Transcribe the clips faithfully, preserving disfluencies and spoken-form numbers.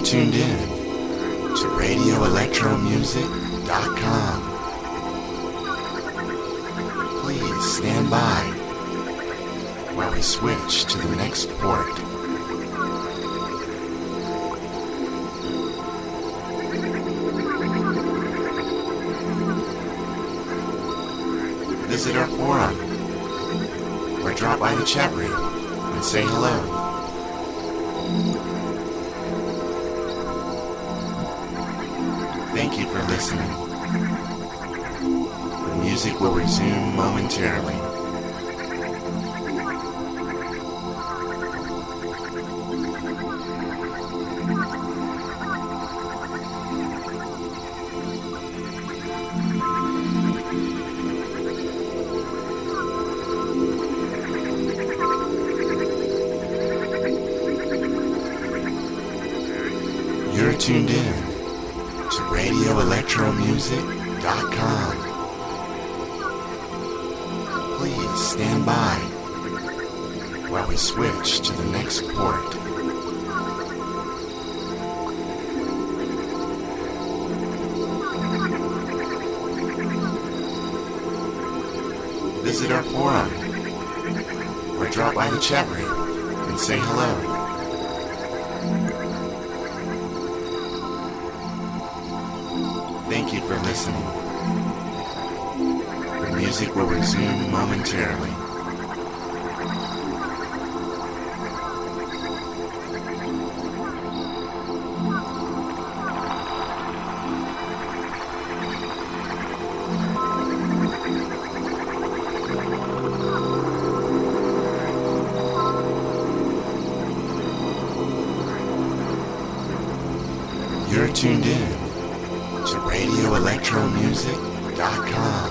tuned in to radio electro music dot com. Please stand by while we switch to the next port. Visit our forum or drop by the chat room and say hello. Thank you for listening. The music will resume momentarily. You're tuned in to radio electro music dot com. Please stand by while we switch to the next port. Visit our forum or drop by the chat room and say hello. Thank you for listening. The music will resume momentarily. You're tuned in to radio electro music dot com.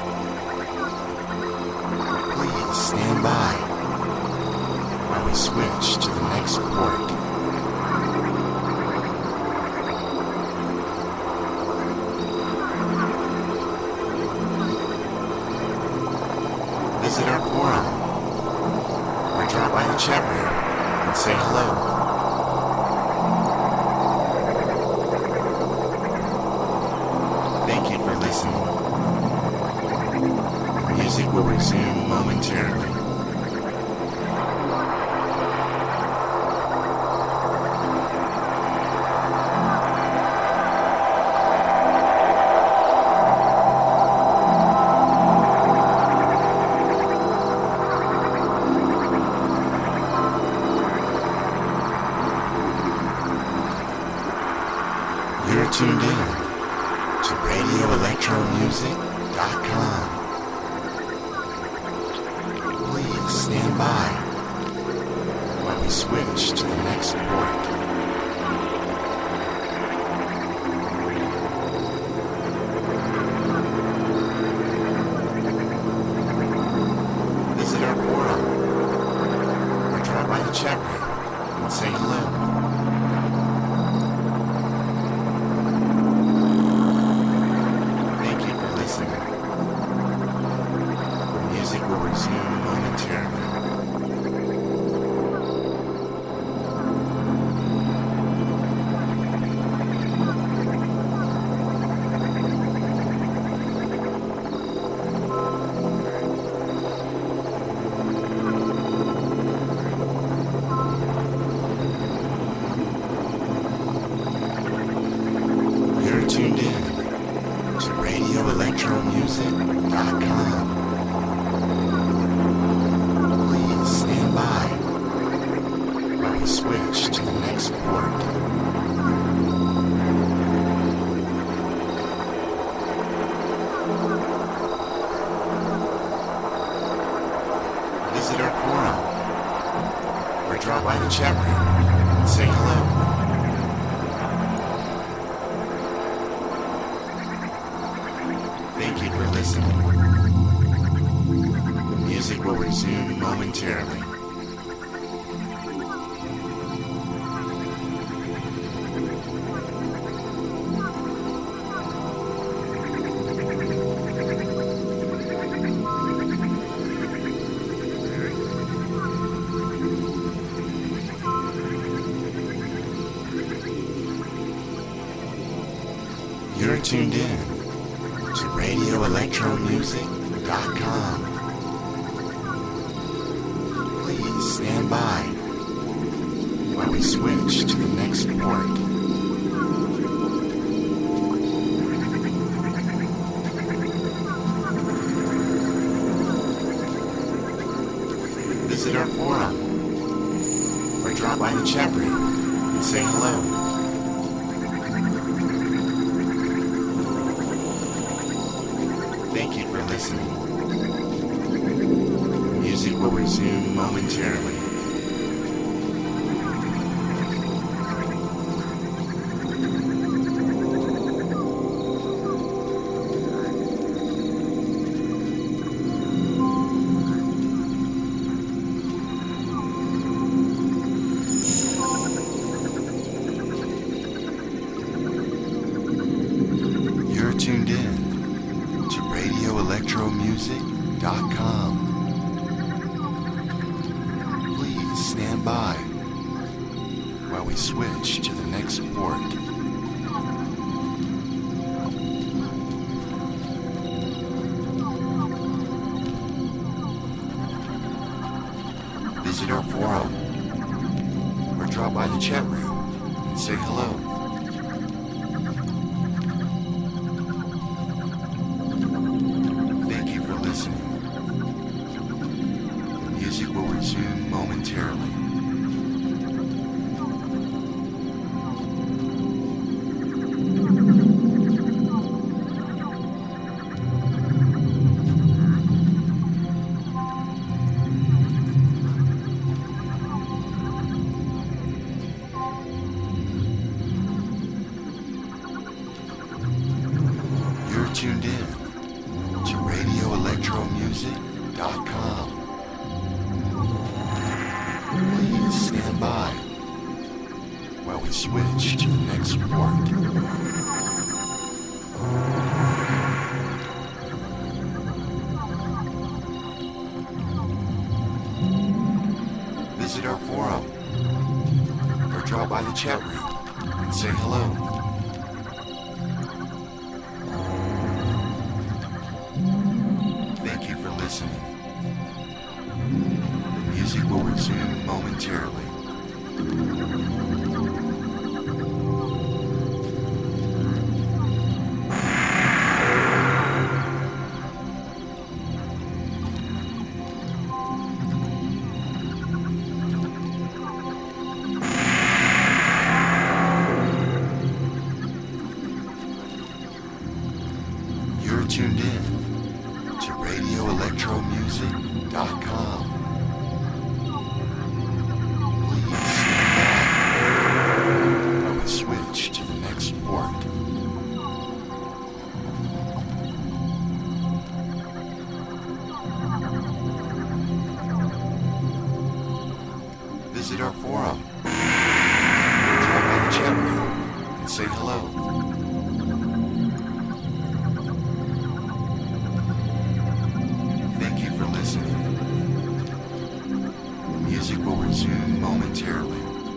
Please stand by while we switch to the next port. Visit our forum or drop by the chat room and say hello. Thank you for listening. The music will resume momentarily. You're tuned in to radio electro music dot com. Please stand by while we switch to the next port. Visit our forum or drop by the chat room and say hello. Will resume momentarily. You're tuned in to radio electro music dot com. Stand by while we switch to the next port. Visit our forum or drop by the chat room and say hello. Thank you for listening. The music will resume momentarily. You're tuned in to radio electro music dot com. Please stand by while we switch to the next port. Visit our forum or drop by the chat room and say hello. Thank you for listening. Music will resume momentarily. You're tuned in to radio electro music dot com. Please stand by while we switch to the next port. Visit our forum or drop by the chat room and say hello. Thank you for listening. The music will resume momentarily. You're tuned in to radio electro music dot com. Please stand by while we switch to the next port. Visit our forum or drop by the chat room and say hello. Thank you for listening. The music will resume momentarily. You're tuned in to radio electro music dot com. Please stand by while we switch to the next port. Visit our forum or drop by the chat room and say hello. Thank you for listening. The music will resume momentarily.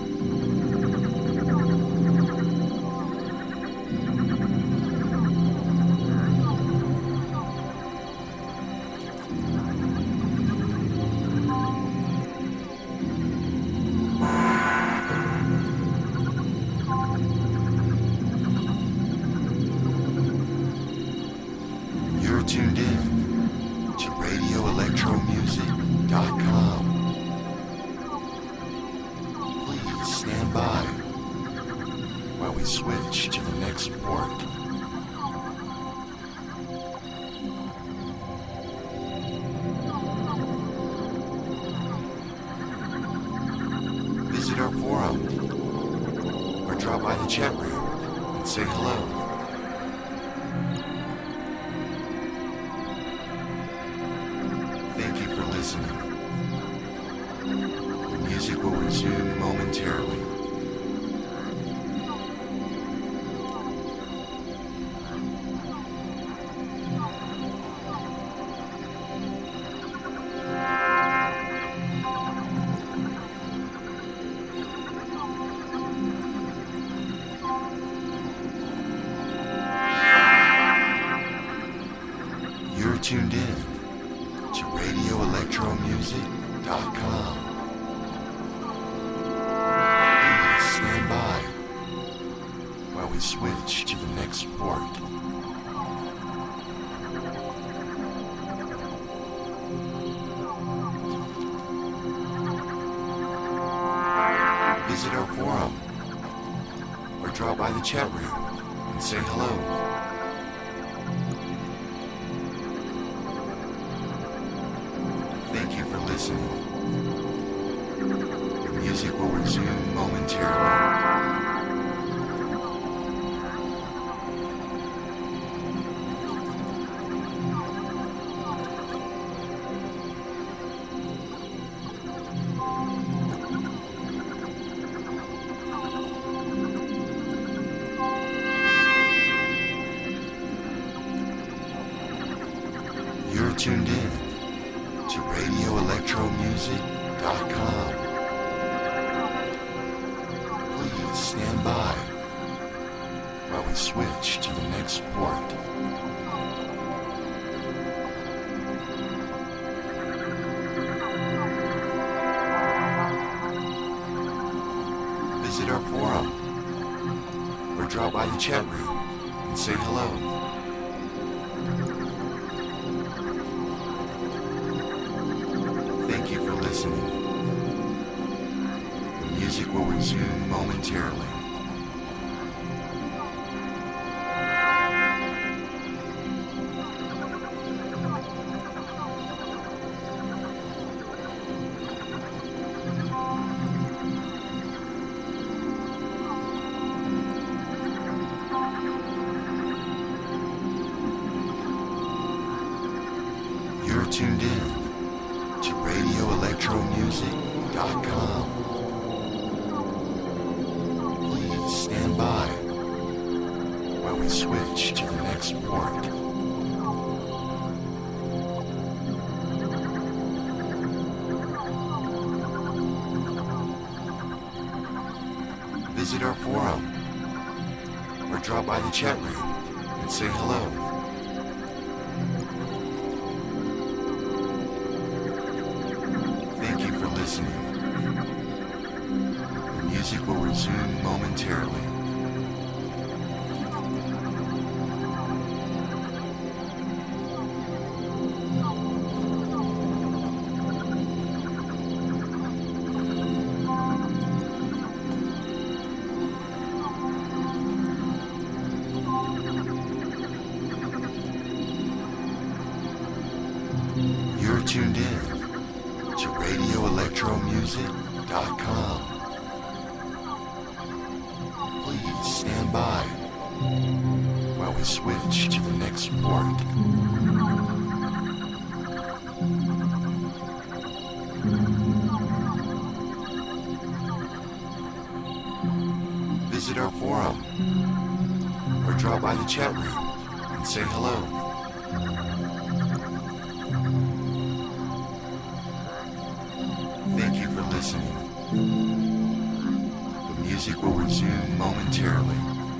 You're tuned in to radio electro music dot com. Please stand by while we switch to the next port. Visit our forum or drop by the chat room and say hello. Thank you for listening. The music will resume momentarily. electro music dot com. Please stand by while we switch to the next port. Visit our forum or drop by the chat room and say hello. Thank you for listening. The music will resume momentarily. You're tuned in to radio electro music dot com. Please stand by while we switch to the next port. Visit our forum or drop by the chat room and say hello. Thank you for listening. The music will resume momentarily. You're tuned in to radio electro music dot com. Please stand by while we switch to the next port. Visit our forum or drop by the chat room and say hello. Thank you for listening. The music will resume momentarily. You're tuned in to radio electro music dot com. Please stand by while we switch to the next port. Visit our forum or drop by the chat room and say hello. Thank you for listening. The music will resume momentarily.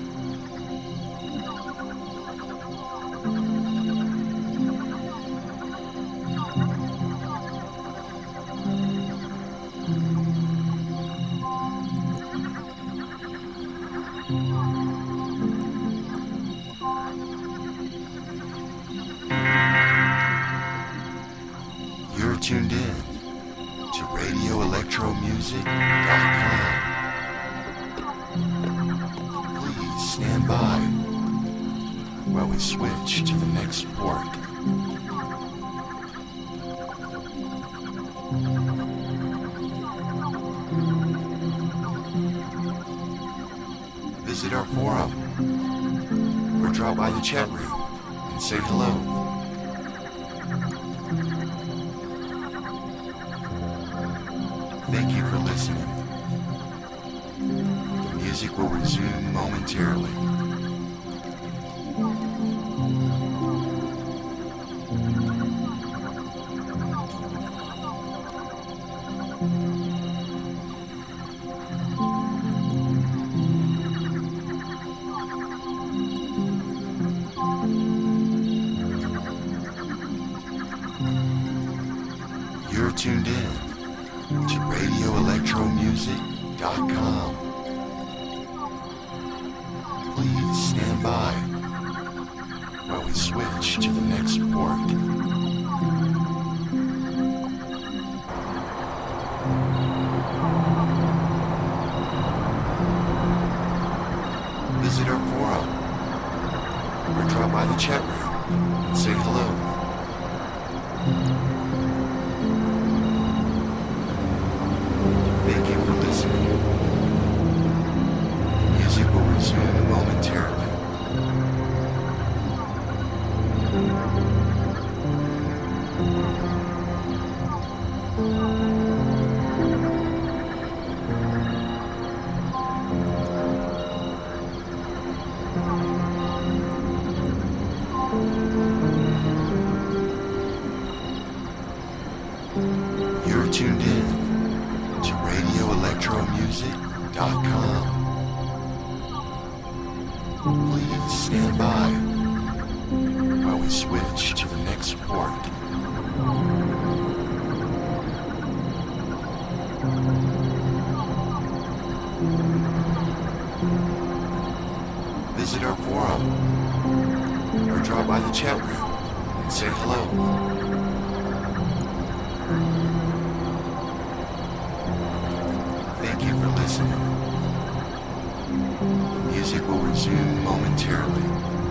You're tuned in to radio electro music dot com. Please stand by while we switch to the next port. Visit our forum or drop by the chat room and say hello. Thank you for listening. The music will resume momentarily. You're tuned in to radio electro music dot com. Please stand by while we switch to the next port. Visit our forum or drop by the chat room and say hello. Thank you for listening. Music will resume momentarily. You're tuned in to radio electro music dot com. Please stand by while we switch to the next port. Visit our forum or drop by the chat room and say hello. Thank you for listening. Music will resume momentarily.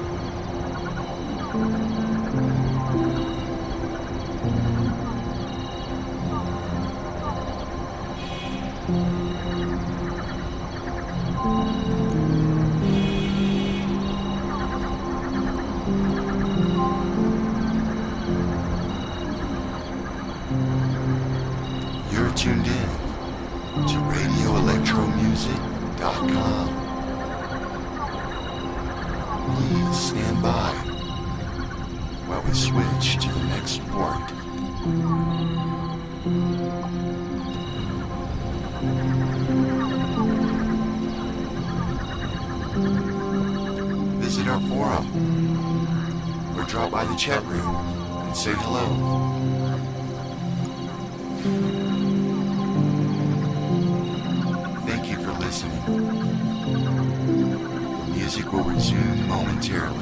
You're tuned in to radio electro music dot com. Please stand by while we switch to the next port. Visit our forum or drop by the chat room and say hello. Thank you for listening. The music will resume momentarily.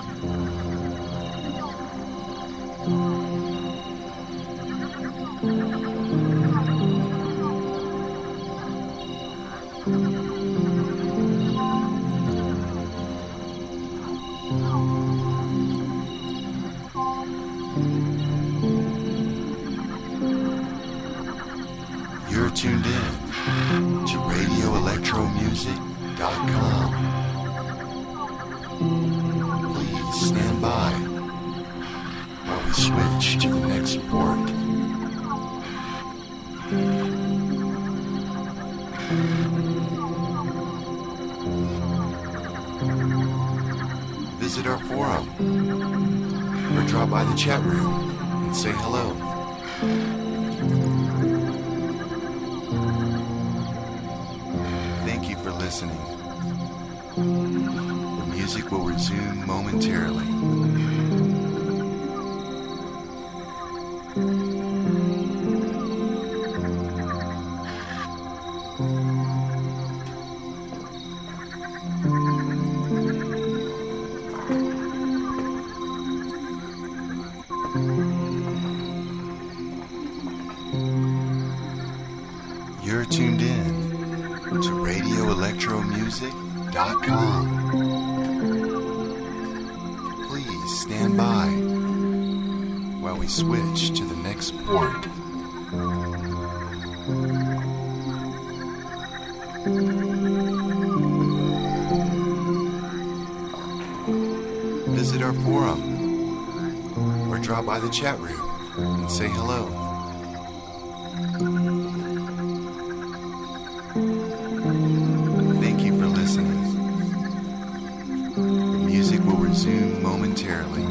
You're tuned in to radio electro music dot com. Please stand by while we switch to the next port. Visit our forum or drop by the chat room and say hello. Thank you for listening. The music will resume momentarily. You're tuned in to radio electro music dot com. Please stand by while we switch to the next port. Visit our forum or drop by the chat room and say hello. Thank you for listening. The music will resume momentarily.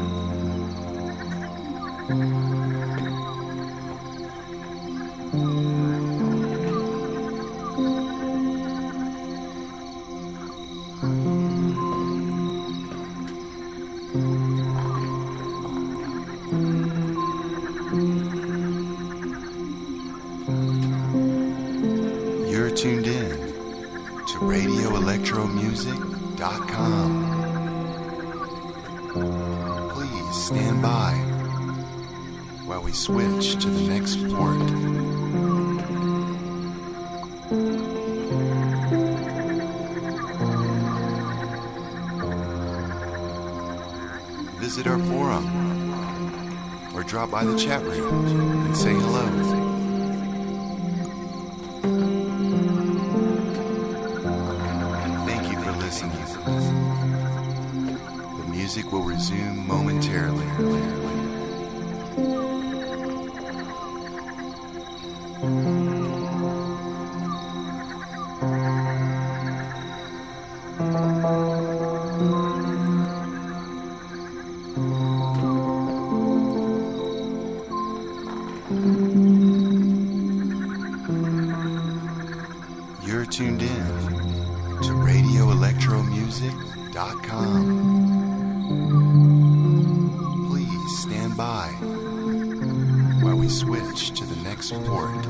tuned in to radio electro music dot com. Please stand by while we switch to the next port. Visit our forum or drop by the chat room and say hello. Thank you for listening. The music will resume momentarily. You're tuned in to radio electro music dot com. Please stand by while we switch to the next port.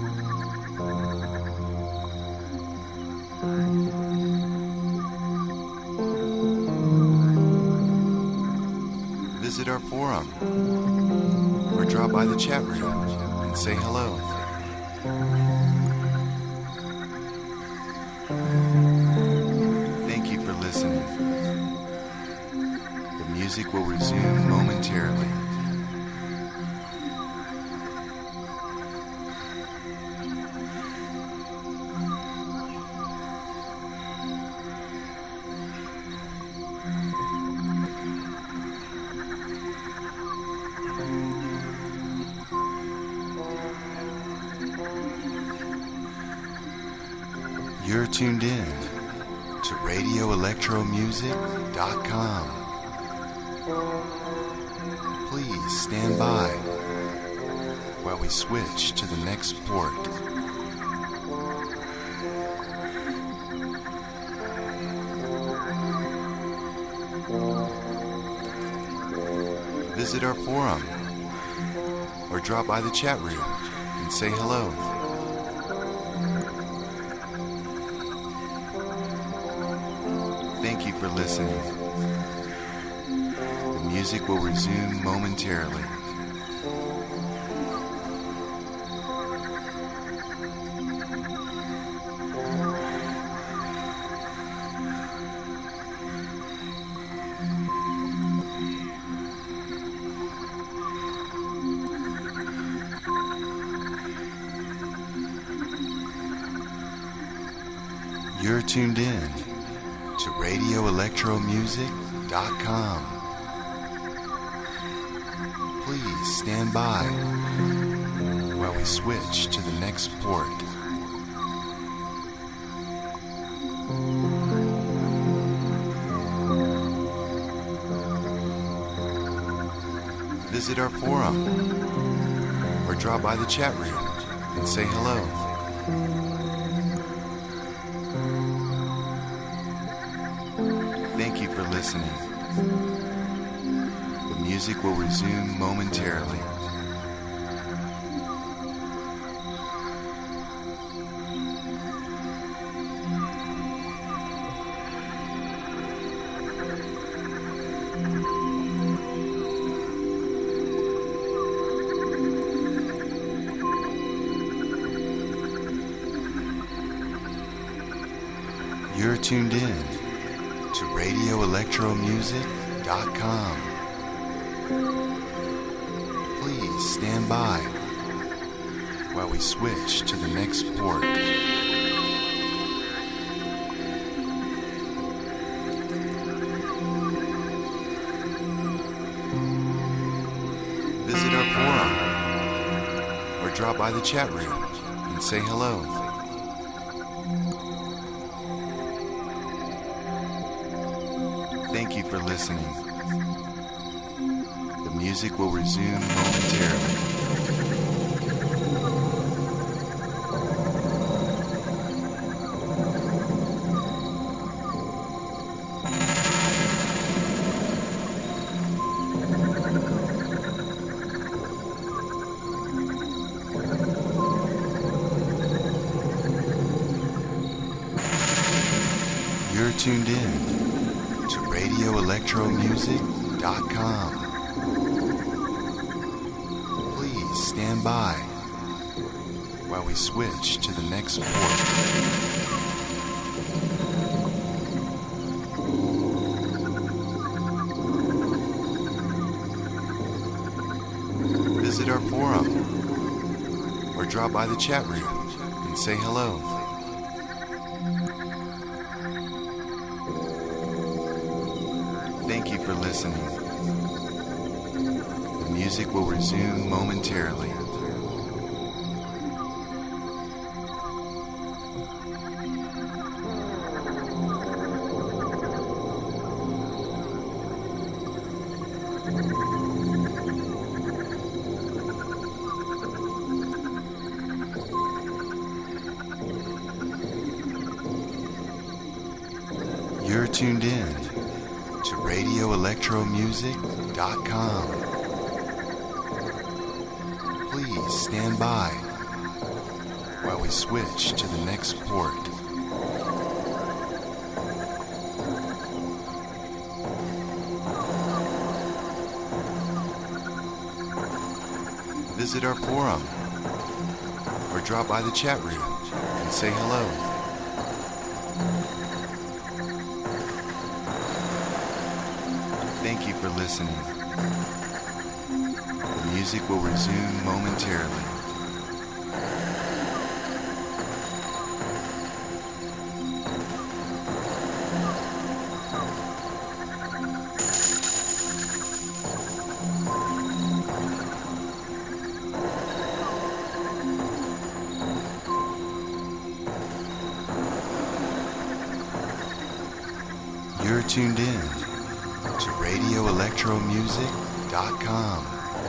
Visit our forum or drop by the chat room and say hello. Thank you for listening. The music will resume momentarily. You're tuned in to radio electro music dot com. Please stand by while we switch to the next port. Visit our forum or drop by the chat room and say hello. Thank you for listening. The music will resume momentarily. You're tuned in to radio electro music dot com. Please stand by while we switch to the next port. Visit our forum or drop by the chat room and say hello. Thank you for listening. The music will resume momentarily. You're tuned in to radio electro music dot com. Please stand by while we switch to the next port. Visit our forum or drop by the chat room and say hello. Thank you for listening. The music will resume momentarily. tuned in to radio electro music dot com. Please stand by while we switch to the next port. Visit our forum or drop by the chat room and say hello. Thank you for listening. The music will resume momentarily. You're tuned in to radio electro music dot com. Please stand by while we switch to the next port. Visit our forum or drop by the chat room and say hello. Thank you for listening. The music will resume momentarily. You're tuned in to radio electro music dot com.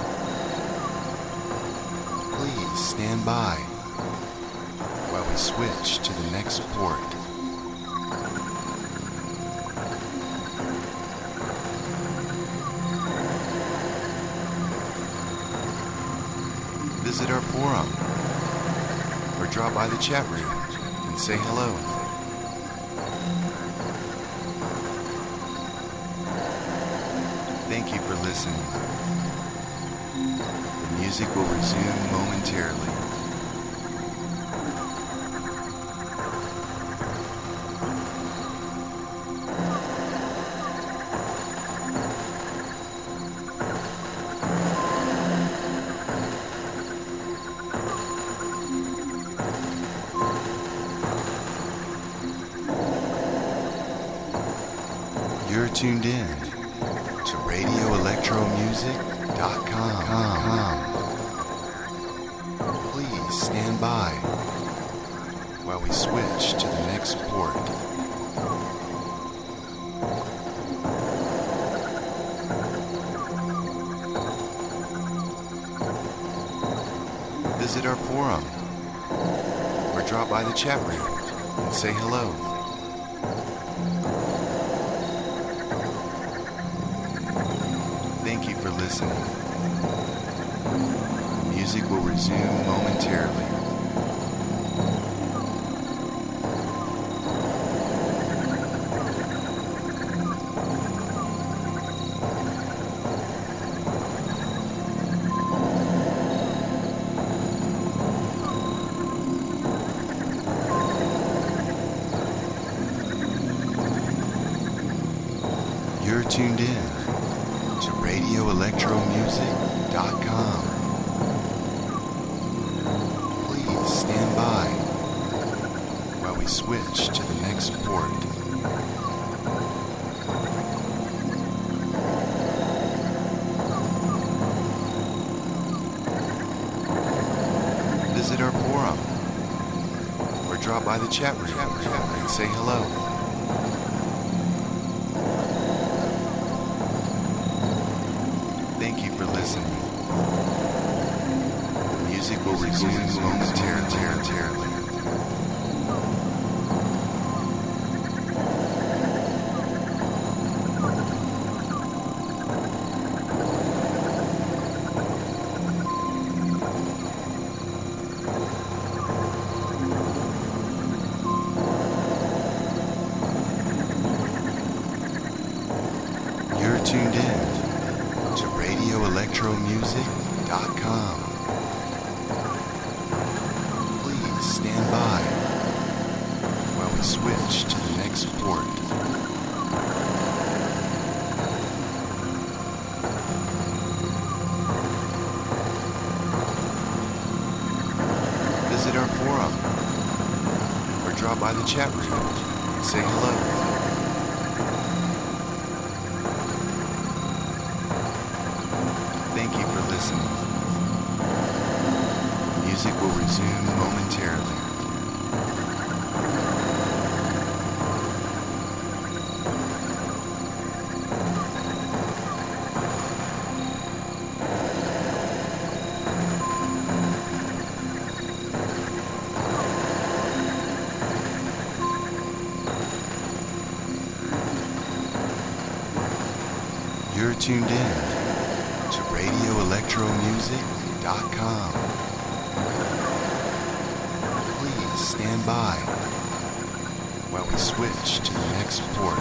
Please stand by while we switch to the next port. Visit our forum or drop by the chat room and say hello. Thank you for listening. The music will resume momentarily. You're tuned in to radio electro music dot com. Please stand by while we switch to the next port. Visit our forum or drop by the chat room and say hello. Thank you for listening. The music will resume momentarily. You're tuned in to radio electro music dot com. Please stand by while we switch to the next port. Visit our forum or drop by the chat room and say hello. Thank you for listening. The music will resume momentarily. Visit our forum or drop by the chat room and say hello. Thank you for listening. Music will resume momentarily. You're tuned in to radio electro music dot com. Please stand by while we switch to the next port.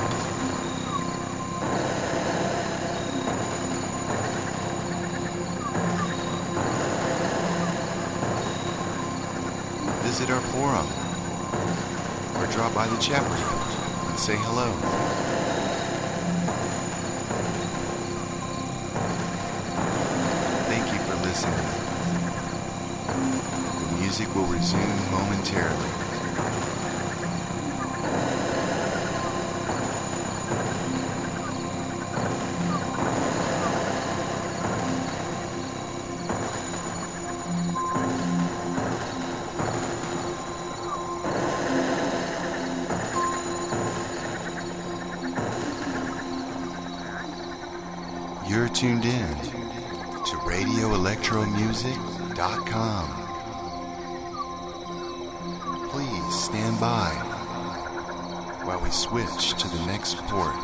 Visit our forum or drop by the chat room and say hello. Thank you for listening. The music will resume momentarily. You're tuned in to radio electro music dot com. Please stand by while we switch to the next port.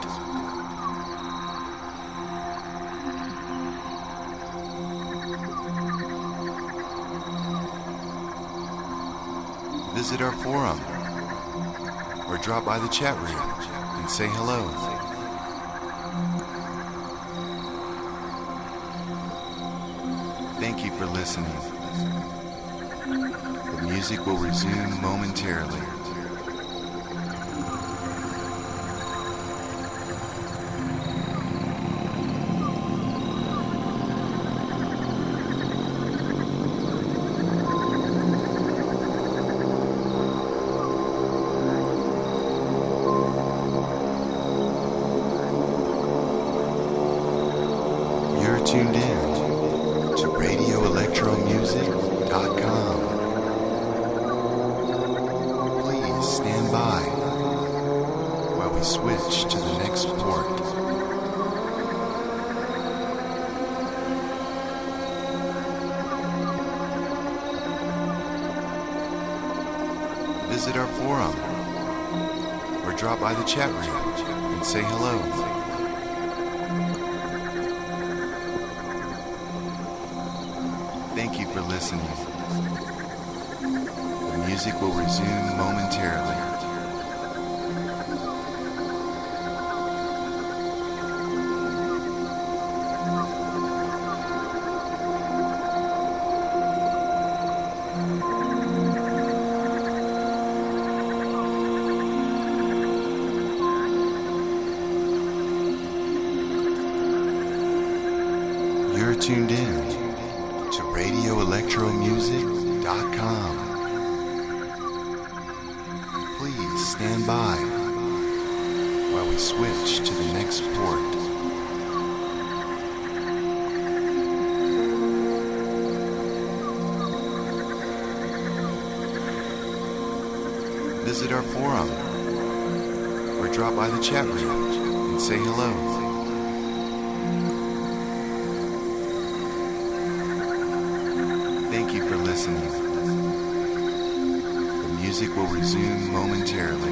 Visit our forum or drop by the chat room and say hello. Thank you for listening. The music will resume momentarily. You're tuned in to radio electro music dot com. Please stand by while we switch to the next port. Visit our forum or drop by the chat room and say hello. Thank you for listening. The music will resume momentarily. You're tuned in to radio electro music dot com. Please stand by while we switch to the next port. Visit our forum or drop by the chat room and say hello. Thank you for listening. The music will resume momentarily.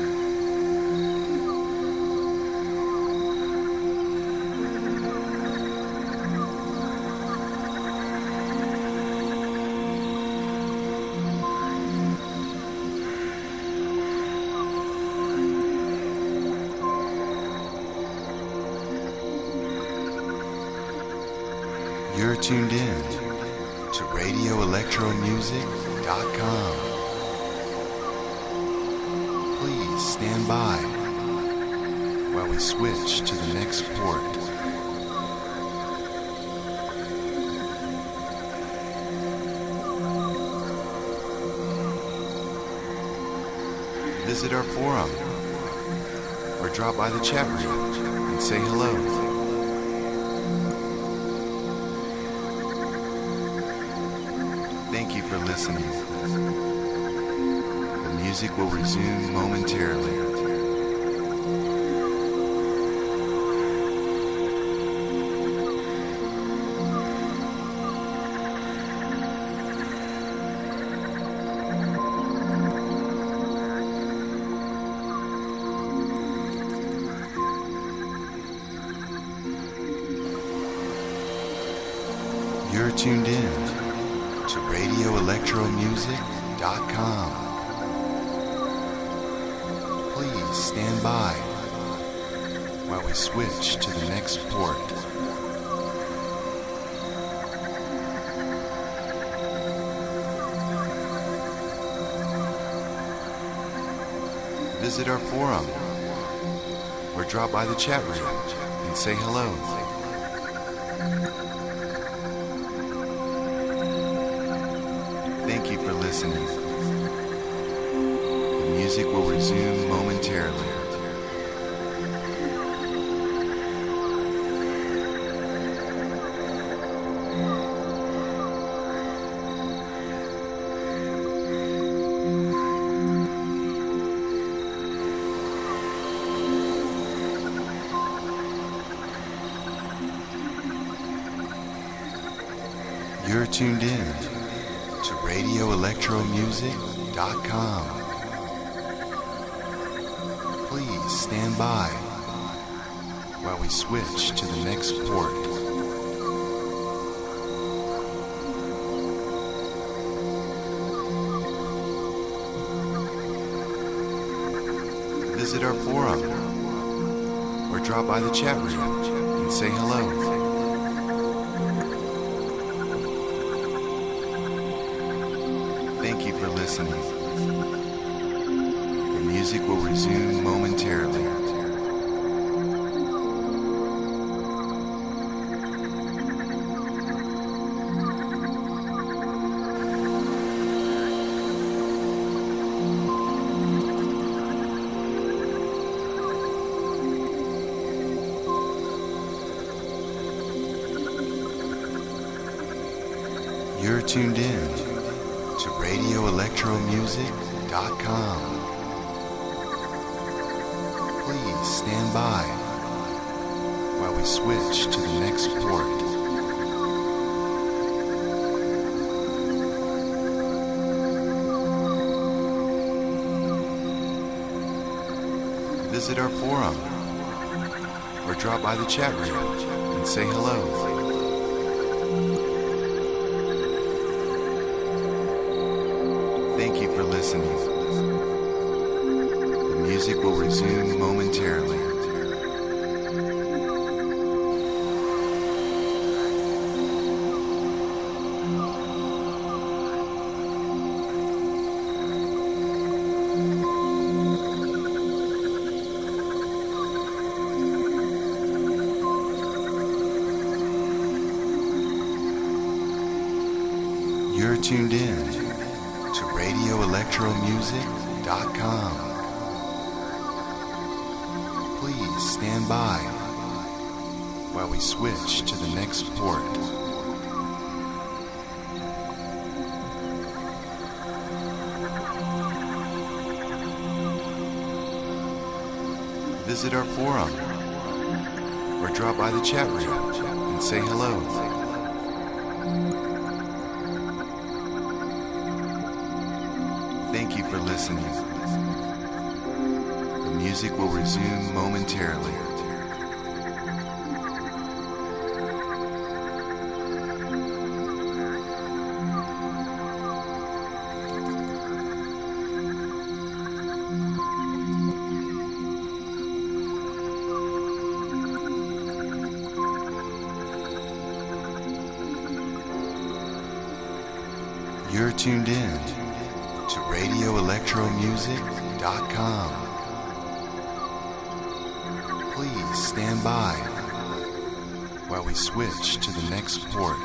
You're tuned in to radio electro music dot com. Please stand by while we switch to the next port. Visit our forum or drop by the chat room and say hello. Thank you for listening. The music will resume momentarily. You're tuned in to radio electro music dot com. Please stand by while we switch to the next port. Visit our forum or drop by the chat room and say hello. Thank you for listening. The music will resume momentarily. You're tuned in to radio electro music dot com. Please stand by while we switch to the next port. Visit our forum or drop by the chat room and say hello. Thank you for listening. The music will resume momentarily. You're tuned in to radio electro music dot com. Please stand by while we switch to the next port. Visit our forum or drop by the chat room and say hello. Thank you for listening. The music will resume momentarily. You're tuned in to radio electro music dot com. Please stand by while we switch to the next port. Visit our forum or drop by the chat room and say hello. Thank you for listening. The music will resume momentarily. You're tuned in to radio electro music dot com. Please stand by while we switch to the next port.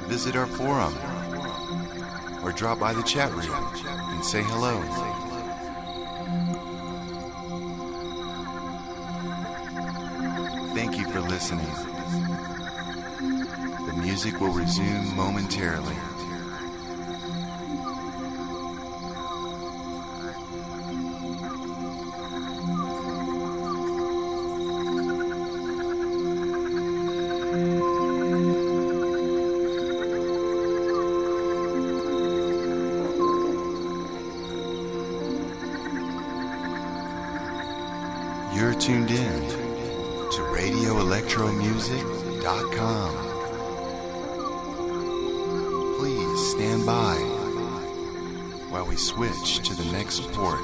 Visit our forum or drop by the chat room and say hello. Thank you for listening. The music will resume momentarily. You're tuned in to radio electro music dot com. Please stand by while we switch to the next port.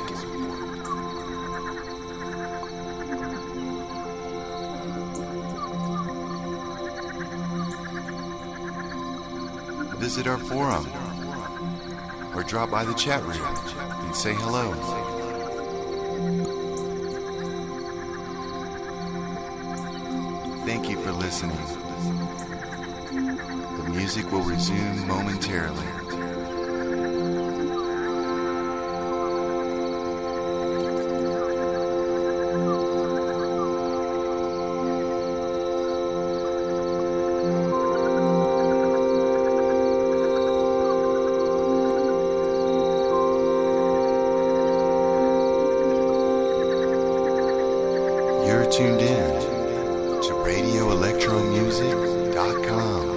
Visit our forum or drop by the chat room and say hello. Thank you for listening. The music will resume momentarily. You're tuned in to radio electro music dot com.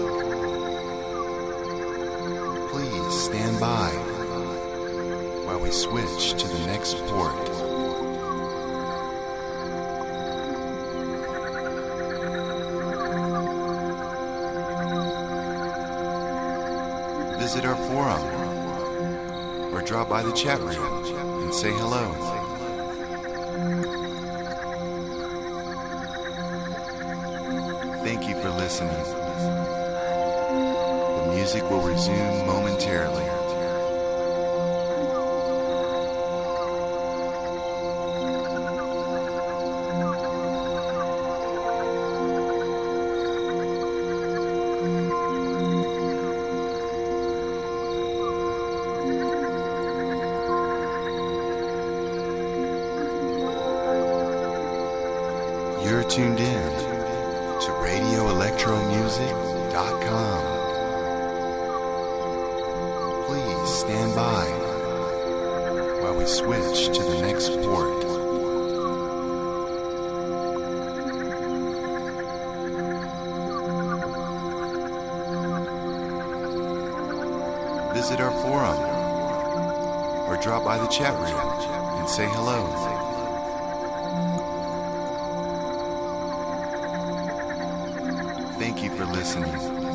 Please stand by while we switch to the next port. Visit our forum or drop by the chat room and say hello. Thank you for listening. The music will resume momentarily. You're tuned in to radio electro music dot com. Please stand by while we switch to the next port. Visit our forum or drop by the chat room and say hello. Thank you for listening.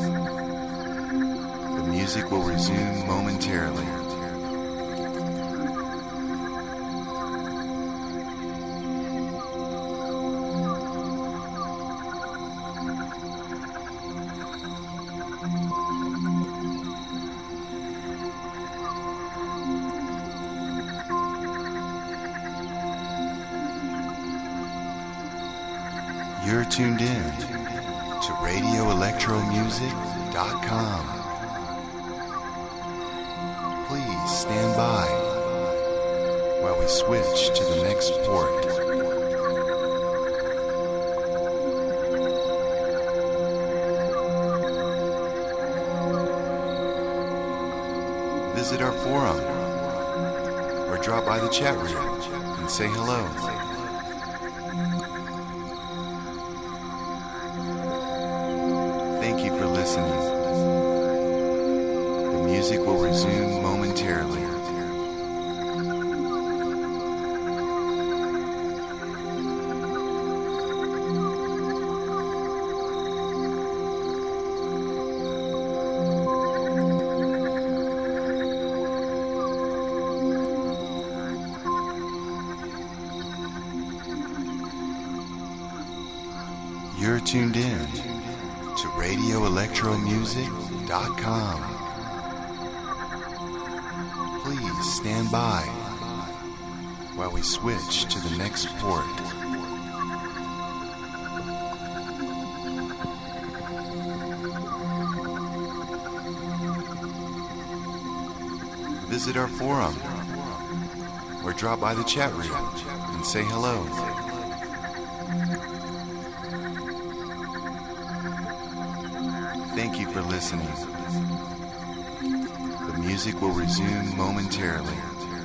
The music will resume momentarily. You're tuned in to radio electro music dot com. Please stand by while we switch to the next port. Visit our forum or drop by the chat room and say hello. Thank you for listening. The music will resume momentarily. You're tuned in to radio electro music dot com. Please stand by while we switch to the next port. Visit our forum or drop by the chat room and say hello. Thank you for listening. The music will resume momentarily.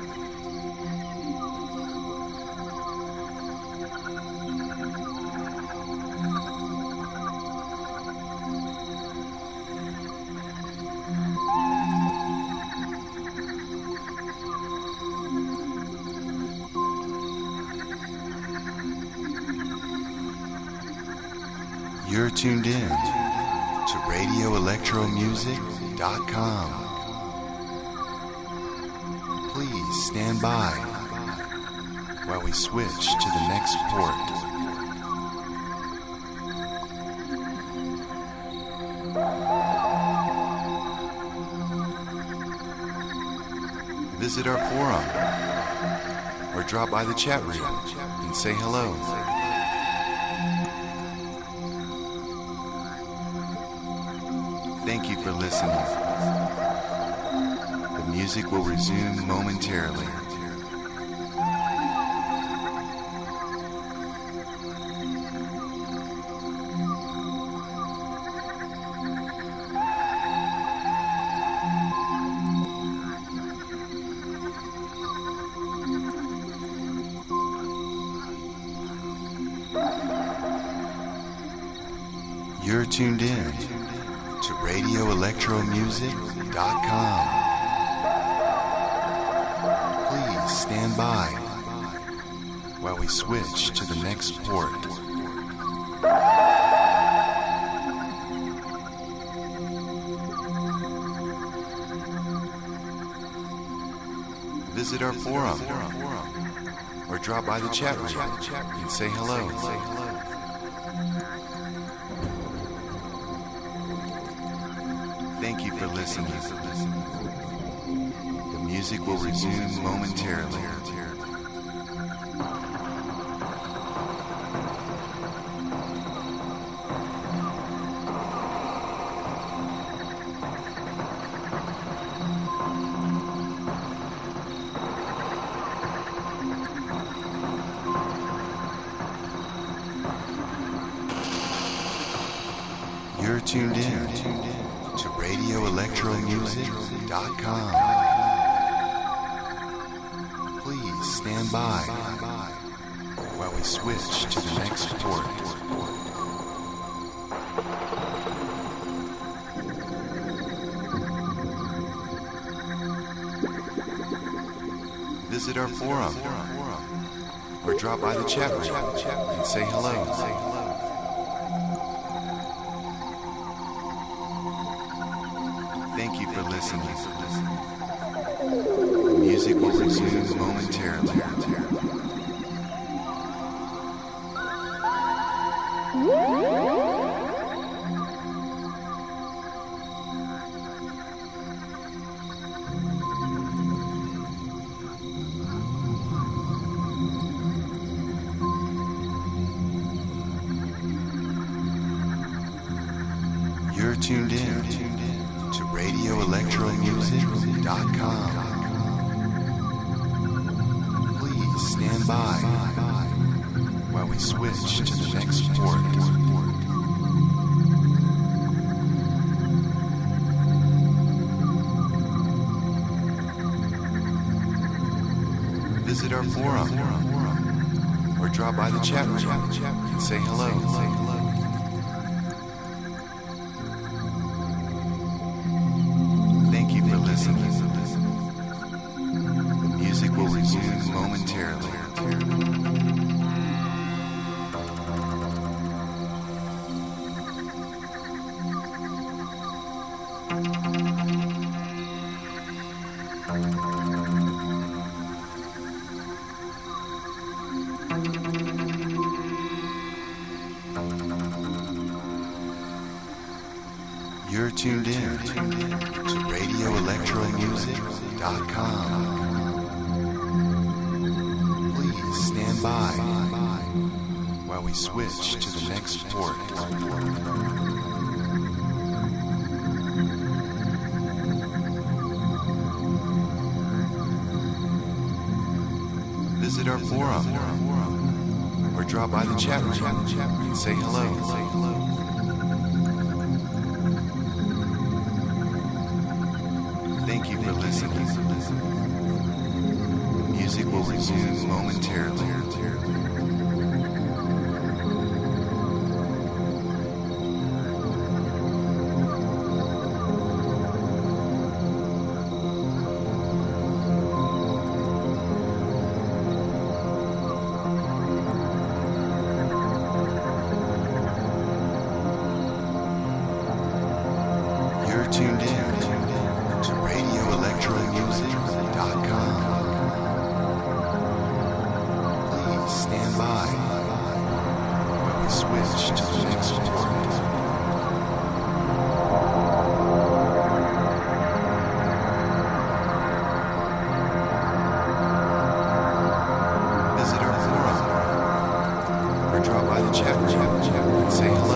You're tuned in to radio electro music dot com. Please stand by while we switch to the next port. Visit our forum or drop by the chat room and say hello. Thank you for listening. The music will resume momentarily. You're tuned in to radio electro music dot com. Please stand by while we switch to the next port. Visit our forum or drop by the chat room and say hello. Thank you for listening. The music will resume momentarily. You're tuned in to radio electro music dot com. Please stand by while we switch to the next port. Visit our forum or drop by the chat room and say hello. Thank you for listening. The music will resume momentarily. You're tuned in to radio electro music dot com. Please stand by while we switch to the next port. Visit our forum or drop by the chat room and say hello. The music will resume momentarily. You're tuned in to radio electro music dot com. Please stand by while we switch to the next port. Visit our forum or drop by the chat room and say hello. Thank you for listening. Music will resume momentarily. You're tuned in to radio electro music dot com. Please stand by while we switch to the next port. Visit our forum or drop by the chat room and say hello.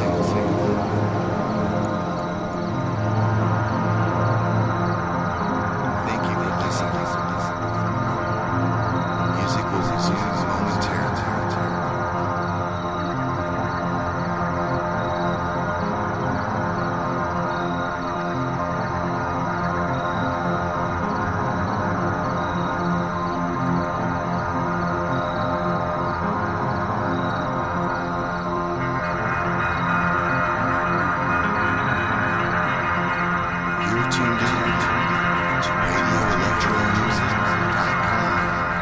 You're tuned in to radio electro music dot com.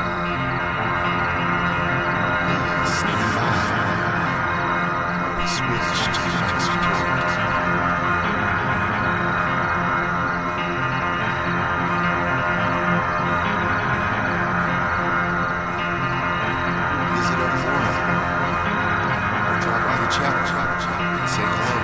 Please stand by while we switch to the next port. Visit our forum or drop by the chat room and say hello.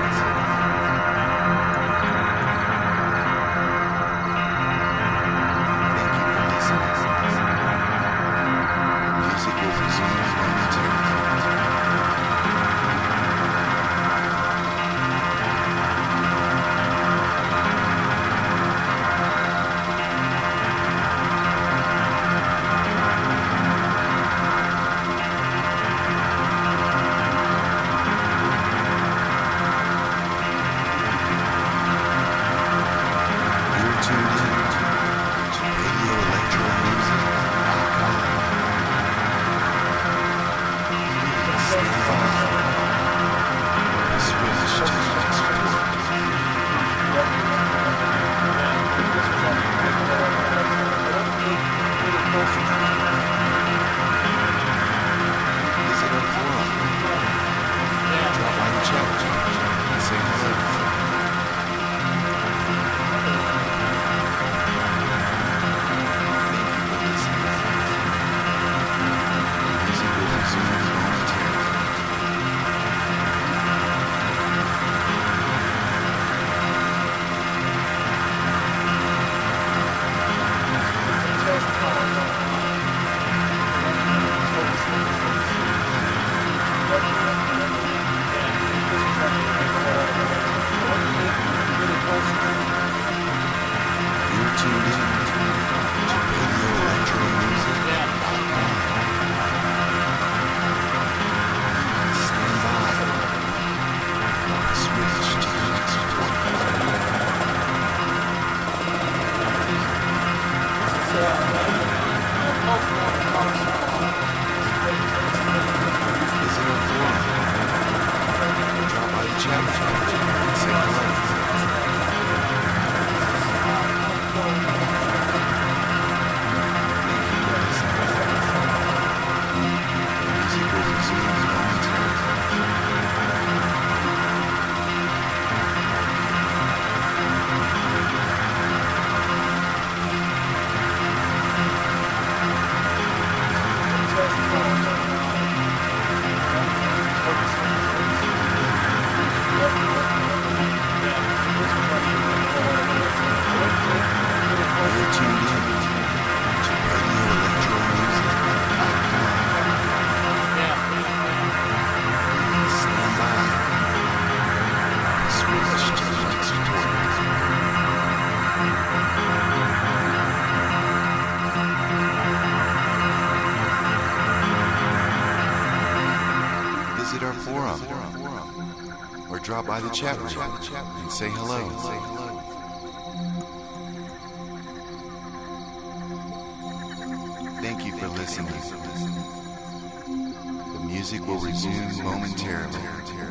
Yep. Visit our forum or drop by the chat room and say hello. Thank you for listening. The music will resume momentarily.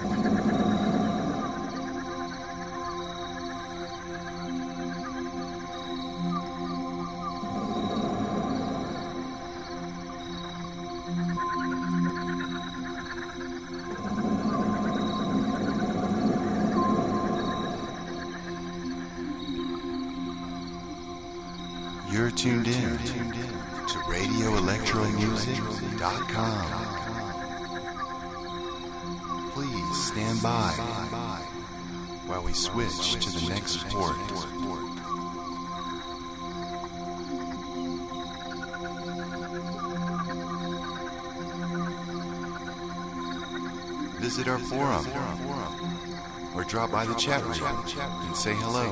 You're tuned in to radio electro music dot com. Please stand by while we switch to the next port. Visit our forum or drop by the chat room and say hello.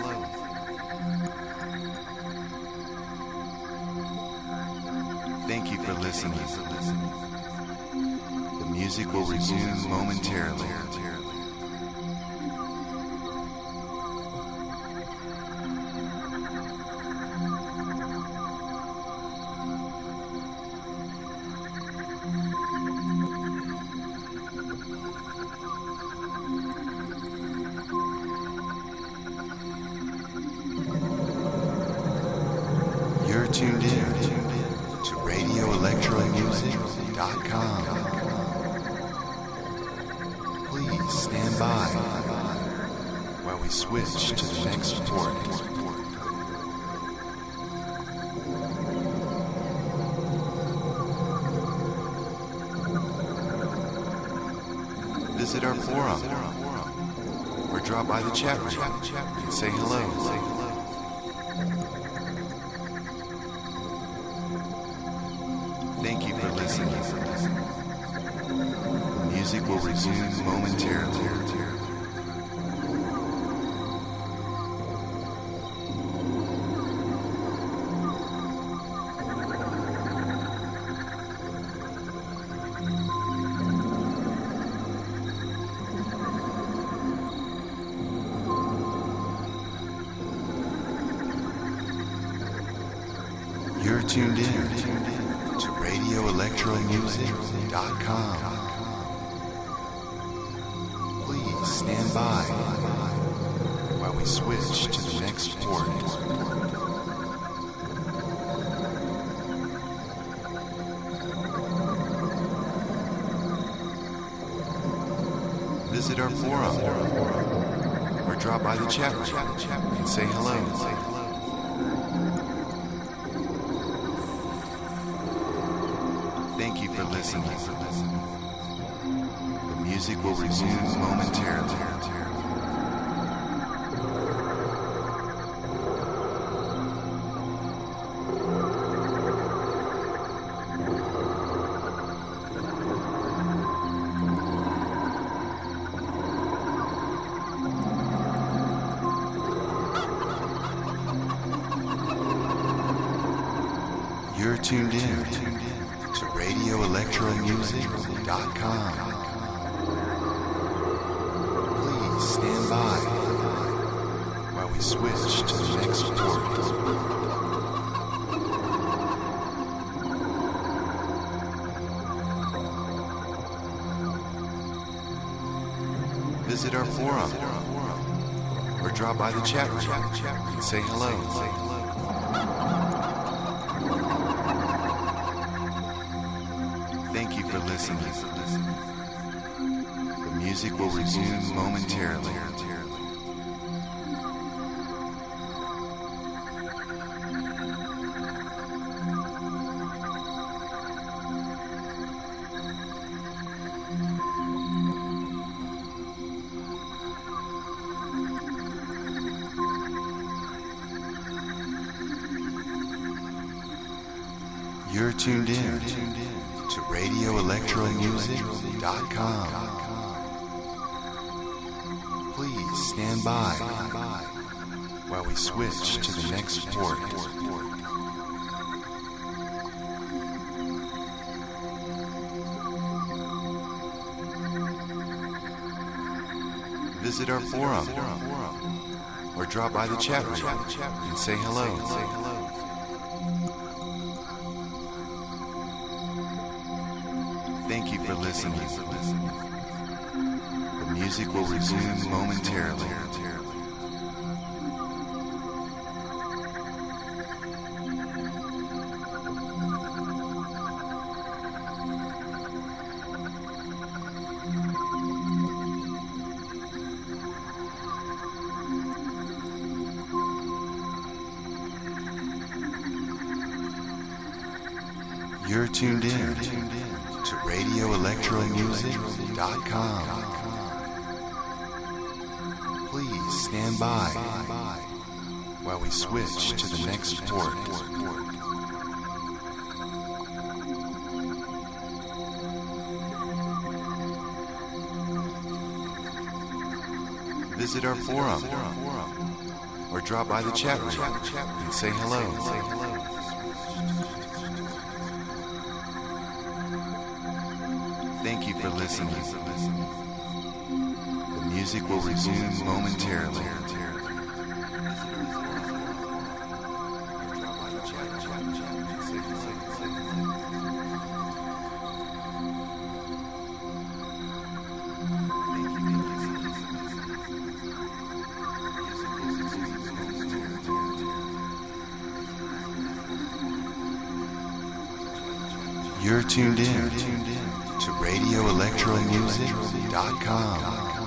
Thank you for listening. The music will resume momentarily. You're tuned in to radio electro music dot com. Please stand by while we switch to the next port. Visit our forum or drop by the chat room and say hello. Thank you for listening. The music will resume momentarily. You're tuned in to radio electro music dot com. Please stand by while we switch to the next port. Visit our forum or drop by the chat room and say hello. Thank you for listening. The music will resume momentarily. You're tuned in to radio electro music dot com. Please stand by while we switch to the next port. Visit our forum or drop by the chat room and say hello. Thank you for listening. The music will resume momentarily. You're tuned in to radio electro music dot com. Please stand by while we switch to the next port. Visit our forum or drop by the chat room and say hello. Thank you for listening. The music will resume momentarily. You're tuned in to radio electro music dot com. Please stand by while we switch to the next port. Visit our forum or drop by the chat room and say hello. Thank you for listening. The music will resume momentarily. You're tuned in to radio electro music dot com.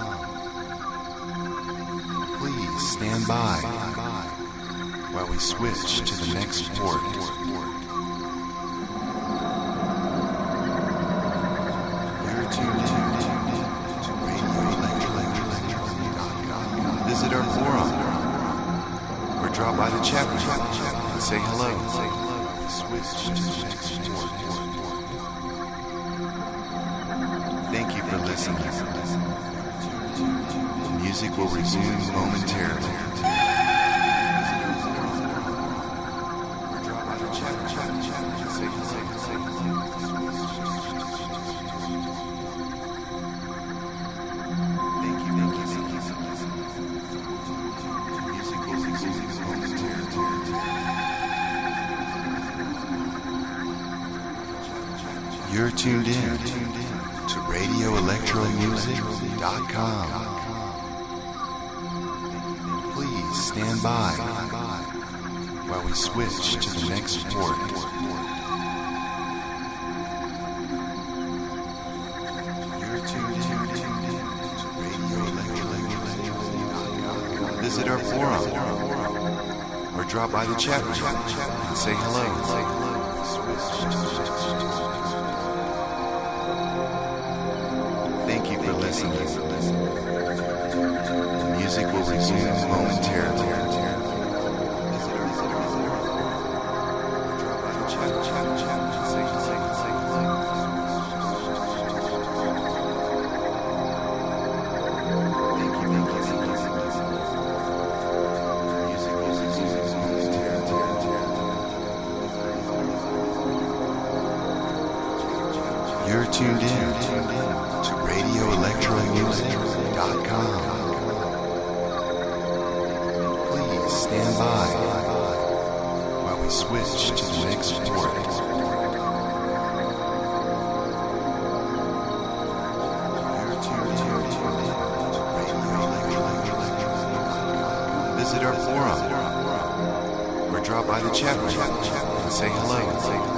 Please stand by while we switch to the next port. You're tuned in to radio electro music dot com. Visit our forum or drop by the chat room and say hello. Switch to the next port. Thank you for listening. The music will resume momentarily. You're tuned in to radio electro music dot com. Please stand by while we switch to the next port. You're tuned in to radio electro music dot com. Visit our forum or drop by the chat room and say hello. Thank you for listening. The music will resume momentarily. You're tuned in to radio electro music dot com. Please stand by while we switch to the next port. You're tuned in to radio electro music dot com. Visit our forum or drop by the chat room and say hello.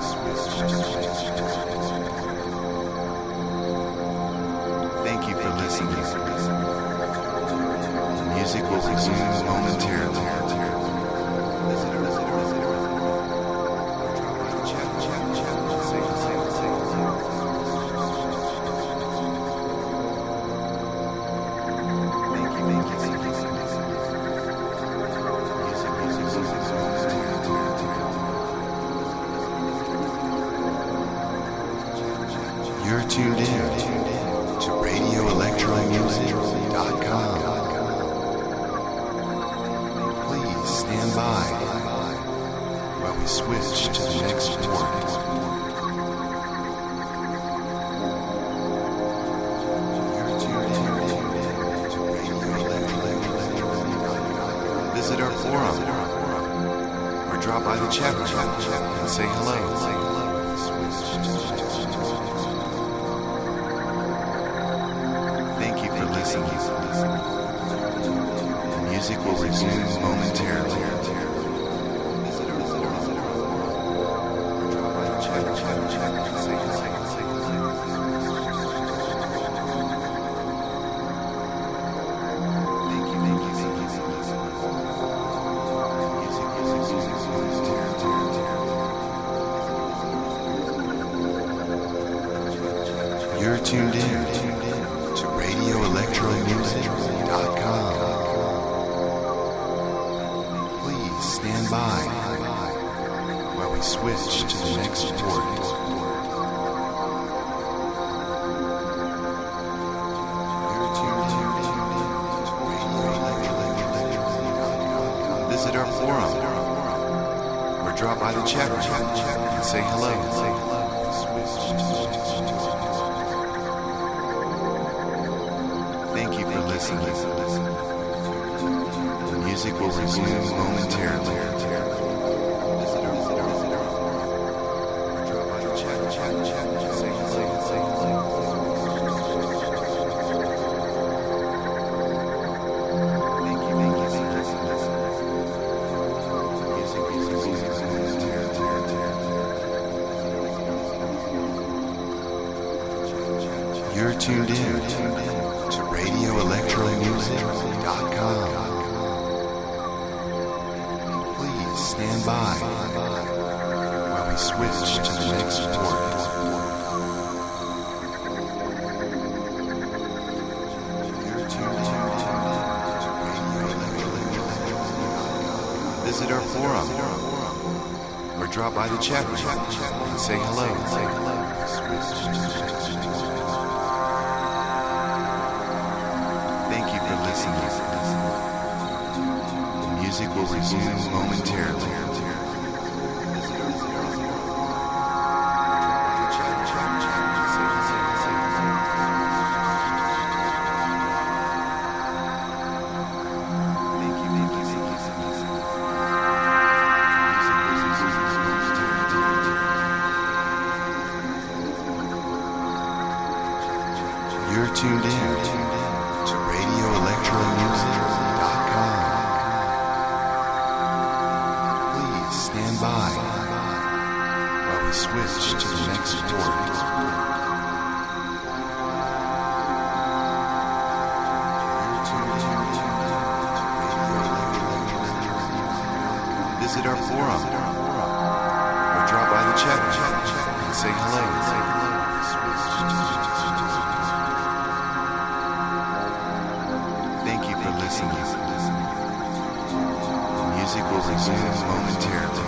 Thank you for listening. The music will resume momentarily. You're tuned in to radio electro music dot com. Please stand by while we switch to the next port. You're tuned in to Visit our forum or drop by the chat room and say hello. Thank you for listening. The music will resume momentarily. Visit our forum or drop by the chat room and say hello. You're tuned in to radio electro music dot com. Please stand by while we switch to the next port. You're tuned in to radio electro music dot com. Visit our forum or drop by the chat room and say hello. Thank you for listening. The music will resume momentarily. Visit our forum or drop by the chat room and say hello. Thank you, thank you, thank you for listening. The music will resume momentarily. You're tuned in to radio electro music dot com. Please stand by while we switch to the next port. You're tuned in to radio electro music dot com. Visit our forum or drop by the chat room and say hello. Thank you for listening. The music will resume momentarily. You're tuned in to radio electro music dot com. Please stand by while we switch to the next port. You're tuned in to radio electro music dot com. Visit our forum or drop by the chat room and say hello. Thank you for listening. The music will resume momentarily.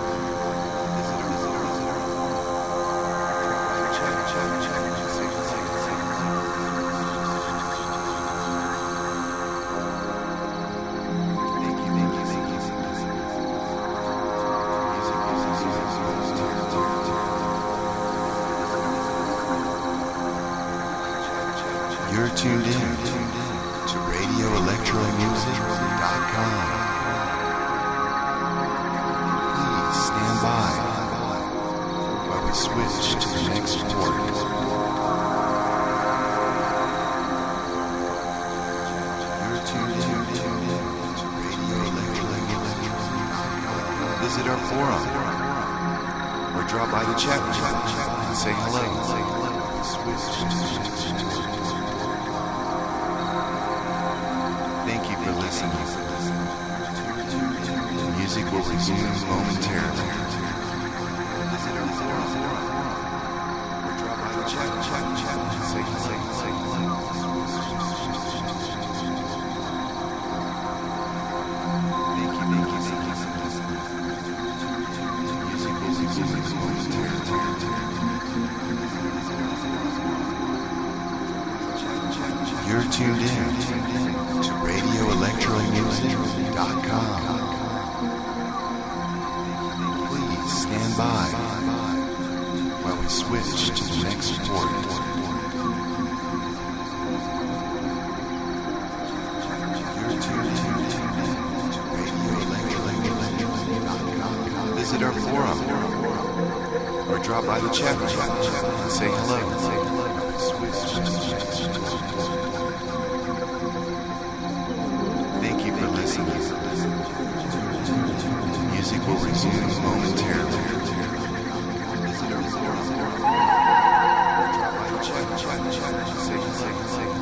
You're tuned in to radio electro music dot com. Please stand by while we switch to the next port. You're tuned in to radio electro music dot com. Visit our forum or drop by the chat room and say hello. Switch to the next port. Thank you for listening. The music will resume momentarily. Visit our forum or drop by the chat room and say hello. Thank you, thank you, thank you for listening. The music will resume momentarily. You're tuned in to radio electro music dot com. Please stand by while we switch to the next port. You're tuned in to radio the chat room and say hello. Thank you for listening. Music will resume momentarily. Visit our forum. Drop by the chat room and say hello.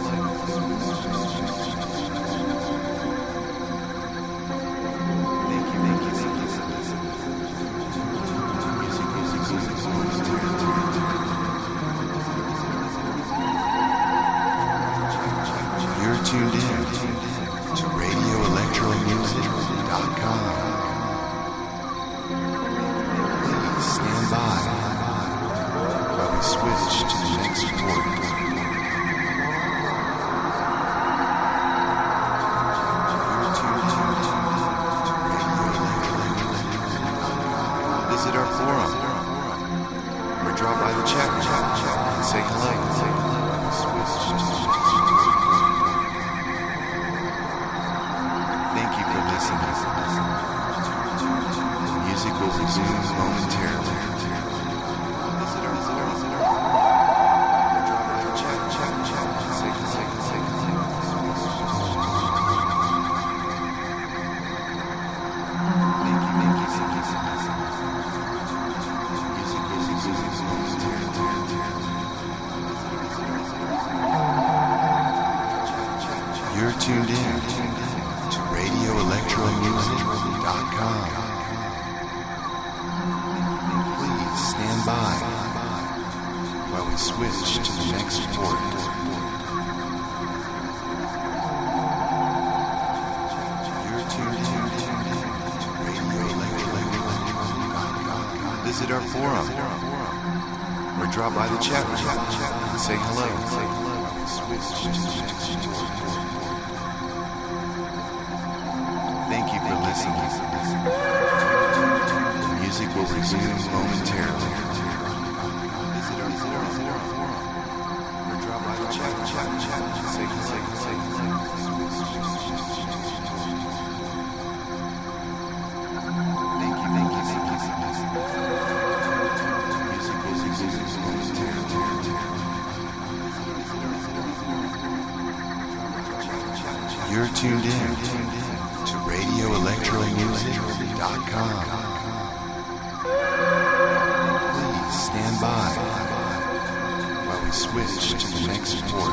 You're tuned in to radio electro music dot com. Please stand by while we switch to the next port. You're tuned in to radio electro music dot com. Visit our forum or drop by the chat room and say hello. Switch to the next port. Thank you for listening. The music will resume momentarily. Visit our forum or drop by the chat chat chat and say hello. Thank you, thank you, thank you for listening. The music will resume momentarily. You're tuned in to radio electro music dot com. Please stand by while we switch to the next port. You're tuned in to radio electro music dot com. Visit our forum or drop by the chat room and say hello. Switch to the next port. Thank you for listening. The music will resume momentarily. Visit our forum or drop by the chat chat chat and say hello. Thank you, thank you, thank you for listening. The music will resume momentarily. You're tuned in to radio electro music dot com. Please stand by while we switch to the next port.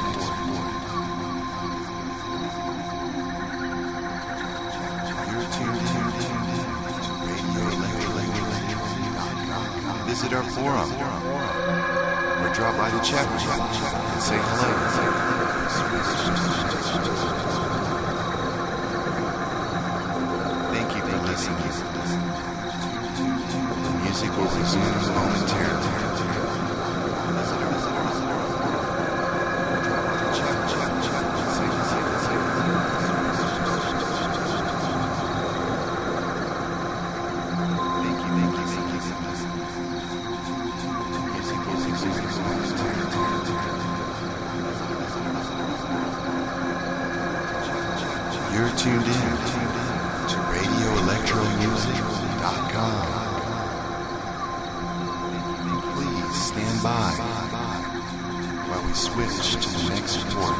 You're tuned in to radio electro music dot com. Visit our forum or drop by the chat room and say hello. Switch to the next port. Thank you for listening. The music will resume momentarily. Visit our forum or drop by the chat chat chat and say hello. Thank you, thank you, thank you for listening. The music will resume momentarily. You're tuned in to radio electro music dot com. Please stand by while we switch to the next port.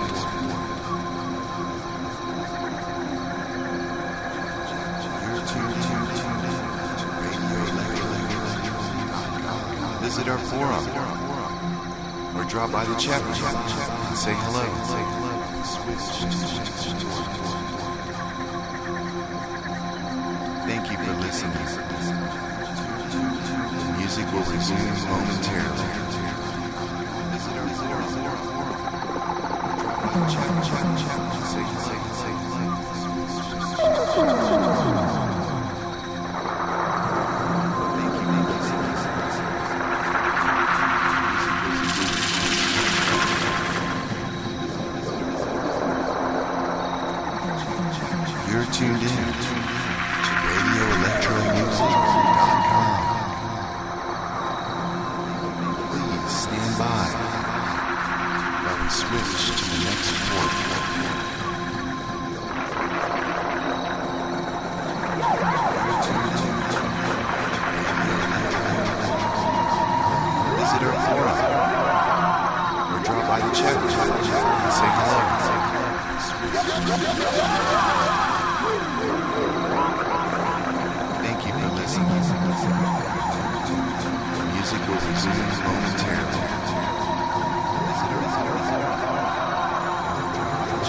You're tuned in to radio electro music dot com. Visit our forum or drop by the chat room and say hello. Switch to the next port. Thank you for listening. The music will resume momentarily. Visit our forum or drop by the chat chat chat and say hello. Thank you, thank you, thank you. You're tuned in to radio electro music dot com. Please stand by while we switch to the next port. You're tuned in to radio electro music dot com.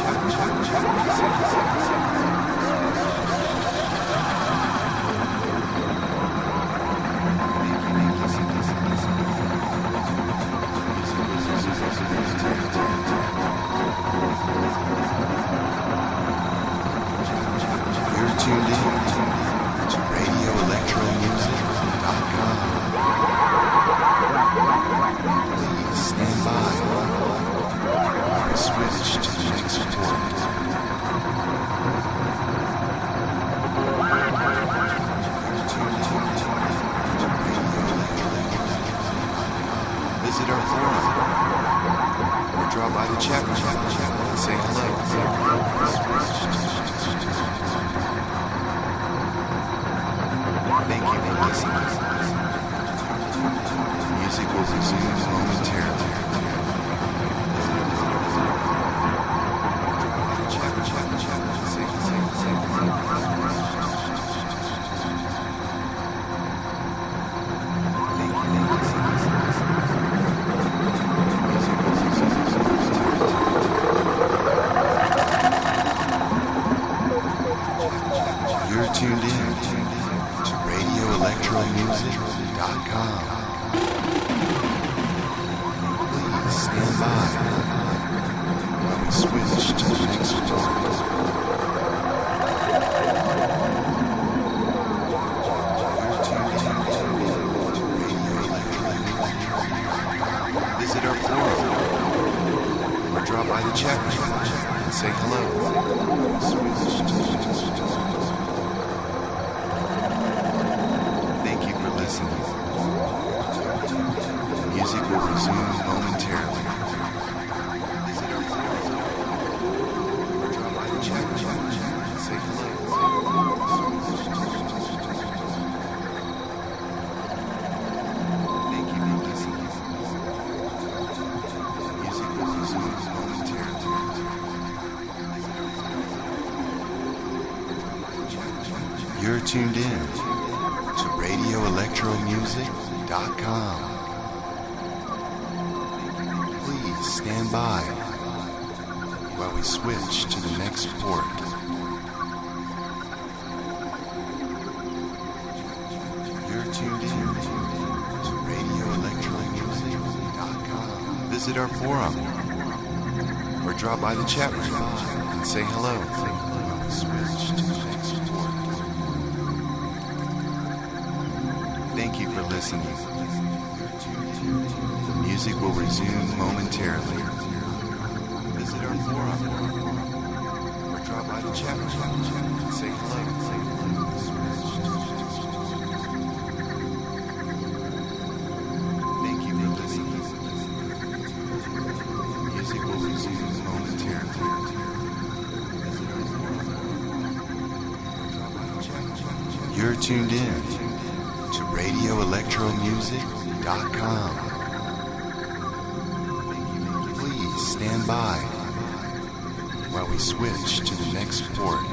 You're tuned in to radio electro music dot com. Please stand by while we switch to the next port. You're tuned in to radio electro music dot com. Visit our forum or drop by the chat room and say hello while we switch to the next port. Thank you for listening. The music will resume momentarily. Visit our forum or drop by the chat room and say hello. Thank you for listening. The music will resume momentarily. Visit our forum or drop by the chat room. You're tuned in to radio electro music dot com. Please stand by while we switch to the next port.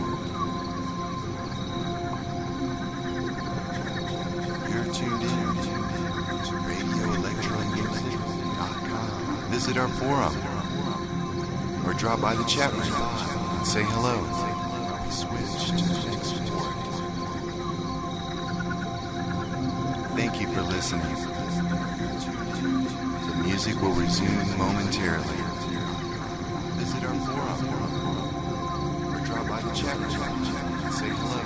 You're tuned in to radio electro music dot com. Visit our forum or drop by the chat room and say hello while we switch to the next port. Thank you for listening. The music will resume momentarily. Visit our forum or drop by the chat room and say hello.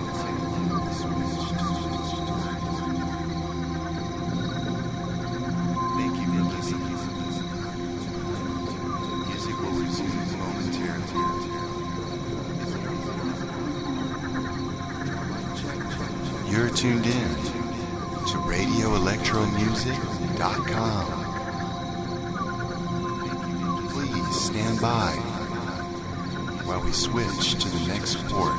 Thank you for listening. The music will resume momentarily. Visit our forum or drop by the chat room. You're tuned in to radio electro music dot com. Please stand by while we switch to the next port.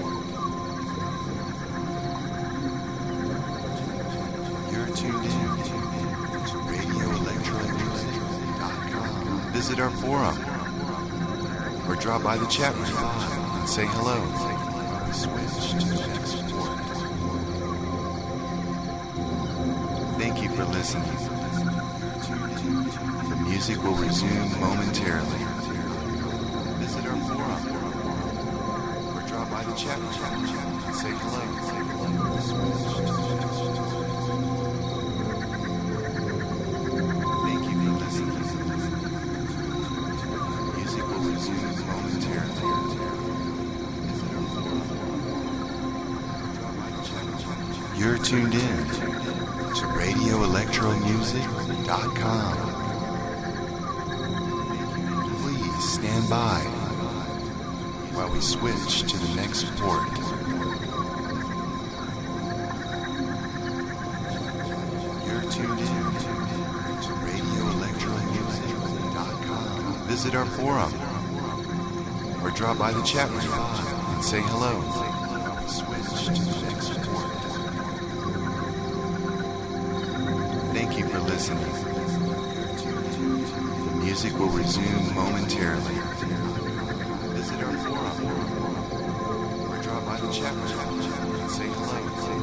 You're tuned in to radio electro music dot com. Visit our forum or drop by the chat room and say hello while we switch to the next port. Thank you for listening. The music will resume momentarily. Visit our the chat and say hello. Thank you for listening. Music will resume momentarily. You're tuned in to radio electro music dot com. Please stand by while we switch to the next port. You're tuned in to radio electro music dot com. Visit our forum or drop by the chat room and say hello while we switch to the next port. Thank you for listening. The music will resume momentarily. Visit our forum or drop by the chat room and say hello.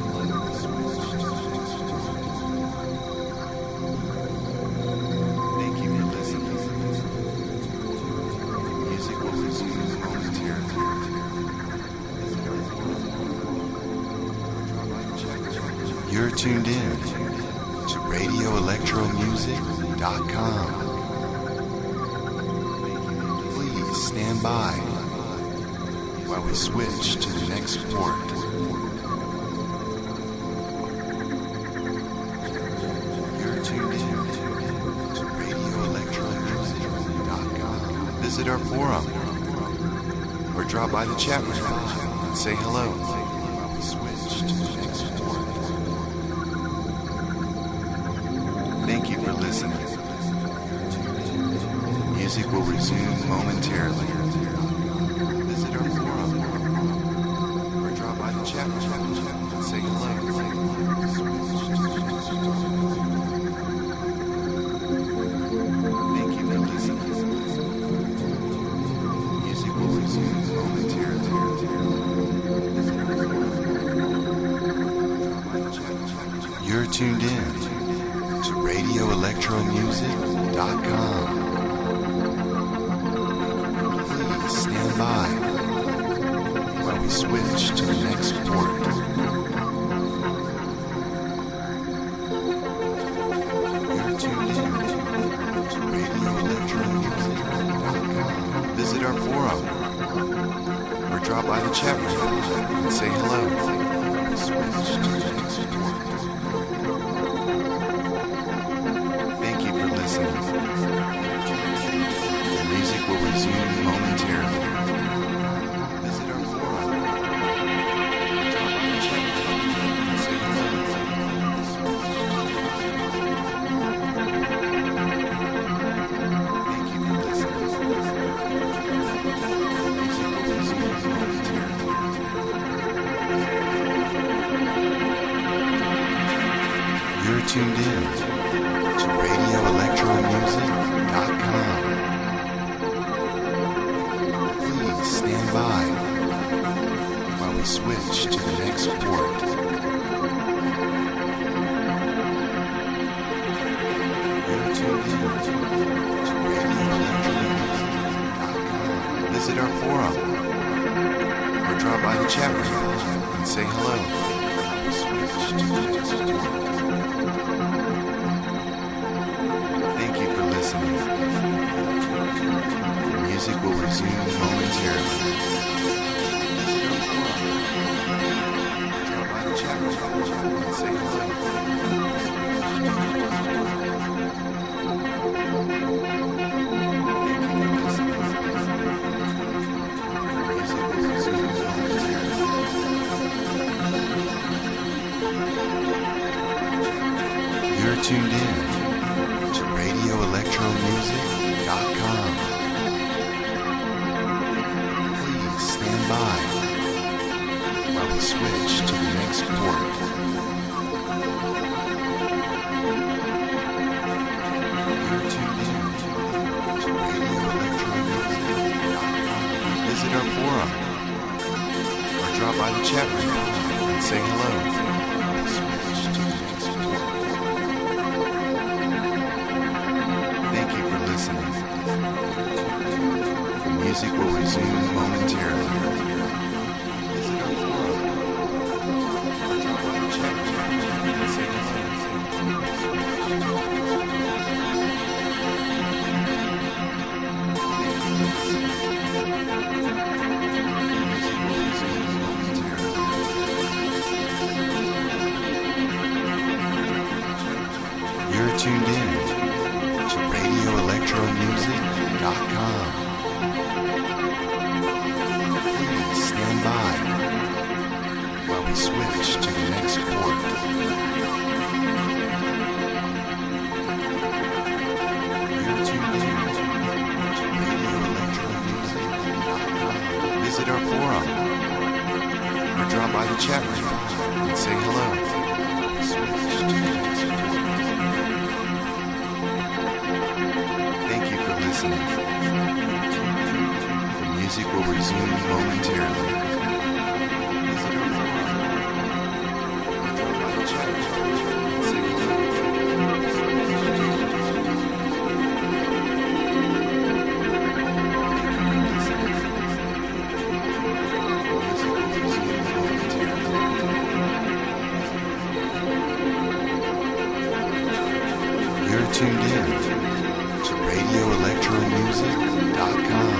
Thank you for listening. The music will resume momentarily. Visit our forum or drop by the chat room. You're tuned in to radio electro music dot com. Please stand by while we switch to the next port. You're tuned in to radio electro music dot com. Visit our forum or drop by the chat room and say hello while we switch to the next port. Thank you for listening. The music will resume momentarily. Visit our forum or drop by the chat room and say hello. Thank you for listening. The music will resume momentarily. Visit our forum or drop by the chat room. You're tuned in to radio electro music dot com. Please stand by while we switch to the next port. You're tuned in to radio electro music dot com. Visit our forum or drop by the chat room and say hello while we switch to the next port. Thank you for listening. The music will resume momentarily. Visit our forum. Drop by the chat room and say hello. Thank you for listening. The music will resume momentarily. You're tuned in to radio electro music dot com. Please stand by while we switch to the next port. You're tuned in to radio electro music dot com. Visit our forum or drop by the chat room and say hello while we switch to the next port. Thank you for listening. The music will resume momentarily. Visit our forum. Drop by the chat room and say hello. Thank you for listening. The music will resume momentarily. You're tuned in to radio electro music dot com. Please stand by while we switch to the next port. You're tuned in to radio electro music dot com. Visit our forum or drop by the chat room and say hello while we switch to the next port. Thank you for listening. The music will resume momentarily. switch to the next port. You're tuned in to radio electro music dot com. Visit our forum or drop by the chat room and say hello. Switch to the next port. Thank you for listening. The music will resume momentarily. You're tuned in to radio electro music dot com.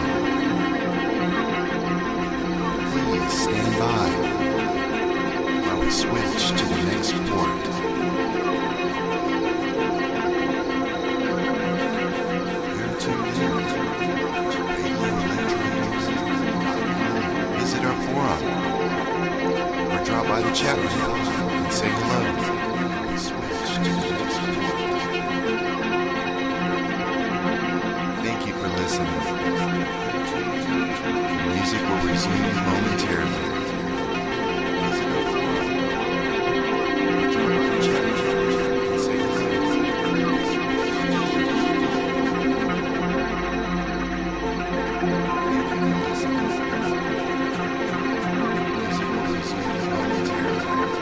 Please stand by while we switch to the next port. You're tuned in to radio electro music dot com. Visit our forum or drop by the chat room and say hello. We switch to the next port. Thank you for listening. The music will resume momentarily. Visit our forum or drop by the chat room and say hello. Thank you for listening. The music will resume momentarily.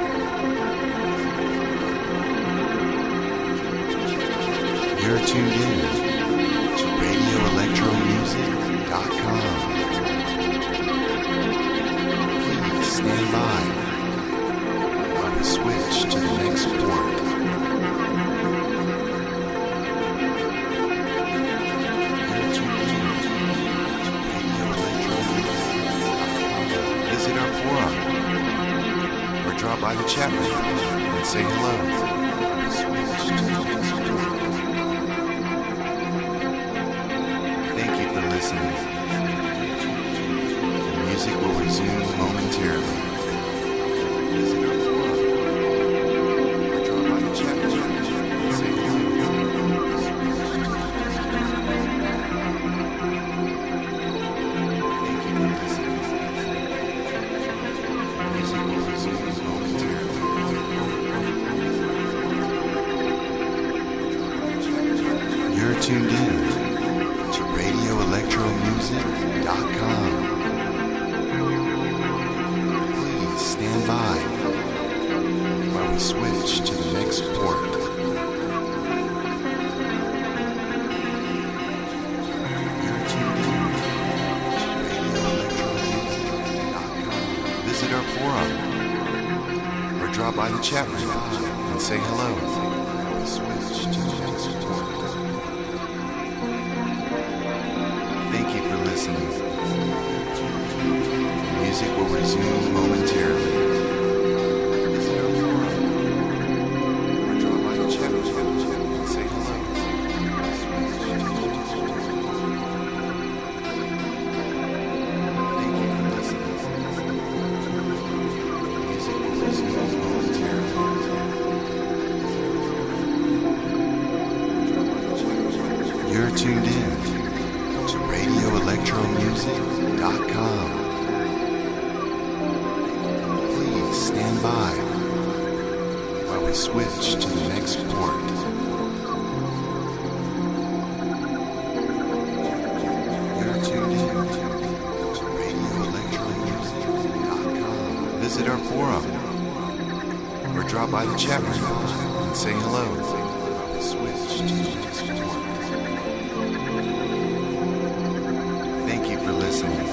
You're tuned in to radio electro music dot com. Please stand by while we switch to the next port. You're tuned in to radio electro music dot com. Visit our forum or drop by the chat room and say hello. Switch to the next port. Thank you for listening. The music will resume momentarily. Visit our forum or drop by the chat room and say hello. Thank you for listening. The music will resume momentarily. You're tuned in to radio electro music dot com. Please stand by while we switch to the next port. You're tuned in to radio electro music dot com. Visit our forum or drop by the chat room and say hello. We switch to the next port. Thank you for listening. The music will resume momentarily. Visit our forum or drop by the chat room and say hello. Thank you for listening. The music will resume momentarily. You're tuned in to radio electro music dot com. Please stand by while we switch to the next port. You're tuned in to radio electro music dot com. Visit our forum or drop by the chat room and say hello. We switch to the next port. Thank you for listening.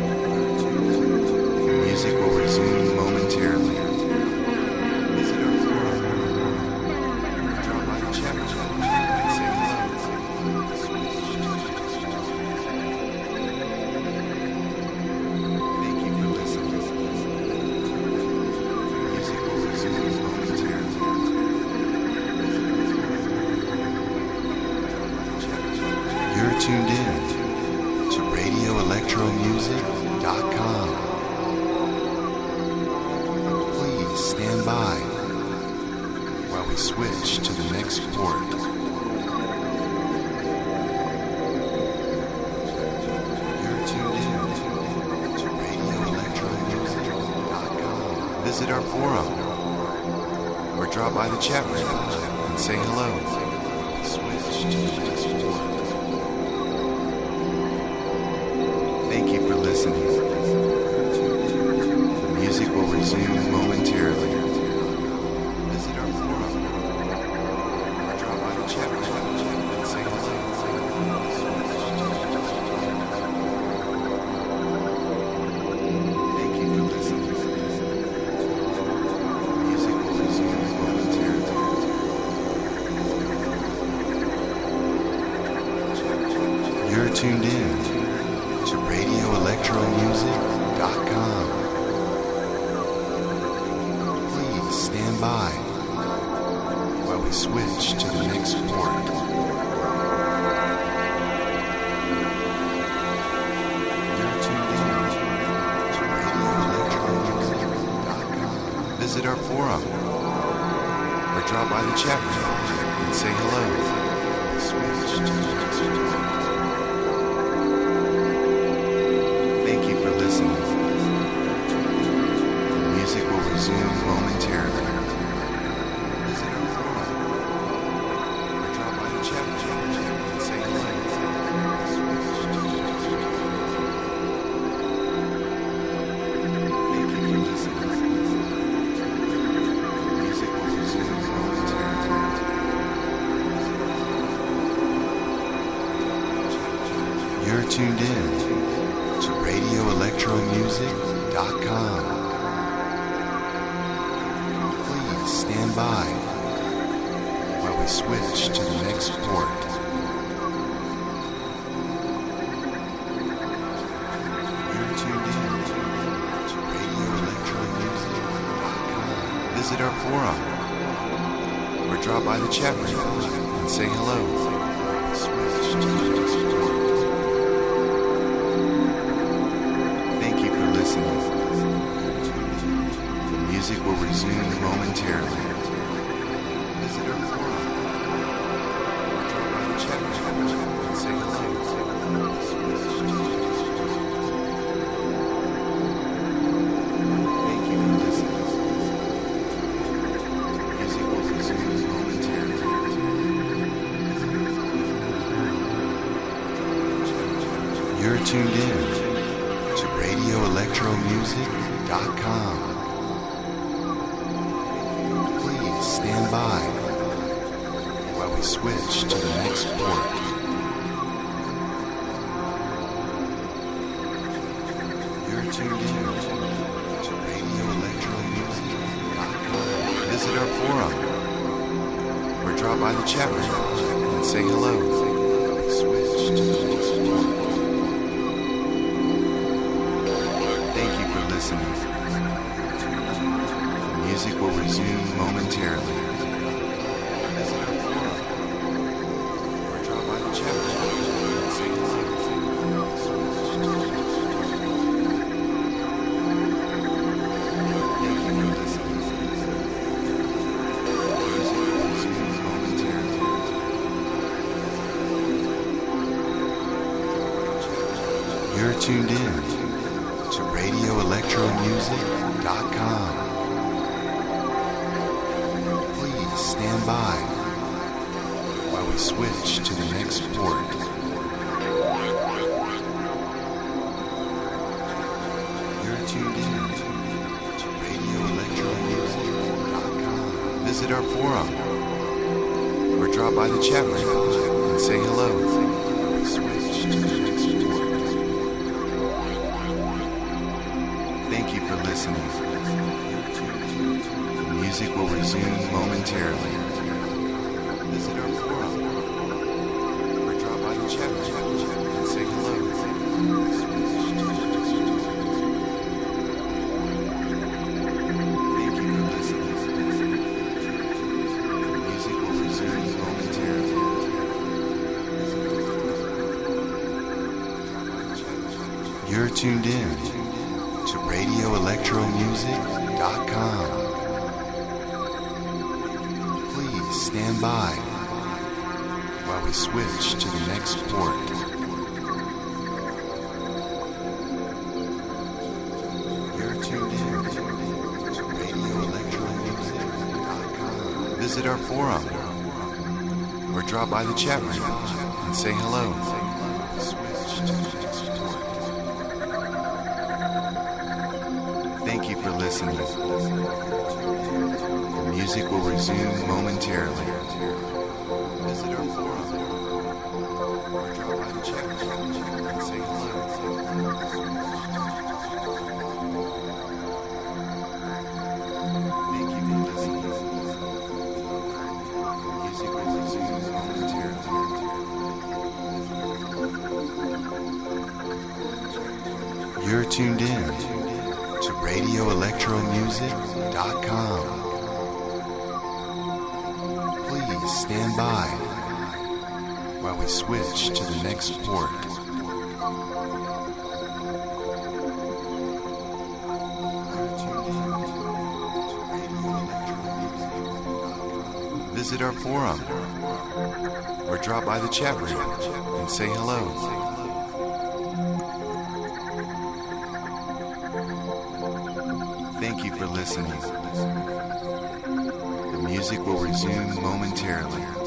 The music will resume momentarily. Visit our forum or drop by the chat room and say hello. Thank you for listening. The music will resume momentarily. You're tuned in to radio electro music dot com. Please switch to the next port. You're tuned in to radio electro music dot com. Visit our forum or drop by the chat room and say hello. Switch to the next port. Thank you for listening. The music will resume momentarily. Visit our forum or drop by the chat room and say hello. Thank you for listening. The music will resume momentarily. You're tuned in to radio electro music dot com. Please stand by while we switch to the next port. You're tuned in to radio electro music dot com. Visit our forum or drop by the chat room and say hello. Switch to the next port. Thank you for listening. The music will resume momentarily. Visit our forum or drop by the chat room and say hello. Thank you for listening. The music will resume momentarily. You're tuned in to radio electro music dot com. Please stand by while we switch to the next port. You're tuned in to radio electro music dot com. Visit our forum or drop by the chat room and say hello. Switch to the next port. Listening. The music will resume momentarily. Visit our forum or drop by the chat room and say hello. Thank you for listening. The music will resume momentarily. You're tuned in to radio electro music dot com. Please stand by while we switch to the next port. You're tuned in to radio electro music dot com. Visit our forum or drop by the chat room and say hello. Switch to the next port. Listening. The music will resume momentarily. Visit our forum or drop by the chat room and say hello. Thank you for listening. The music will resume momentarily. You're tuned in to radio electro music dot com. Please stand by while we switch to the next port. You're tuned in to radio electro music dot com. Visit our forum or drop by the chat room and say hello. Switch to the next port. Thank you for listening. The music will resume momentarily. Visit our forum or drop by the chat room and say hello. Thank you for listening. The music will resume momentarily. You're tuned in to radio electro music dot com. Please stand by while we switch to the next port. You're tuned in to radio electro music dot com. Visit our forum or drop by the chat room and say hello. Switch to the next port. Thank you for listening. The music will resume momentarily. Visit our forum or drop by the chat room and say hello. Thank you for listening. The music will resume momentarily. You're tuned in to radio electro music dot com. Please stand by while we switch to the next port. Visit our forum or drop by the chat room and say hello. Thank you for listening. The music will resume momentarily.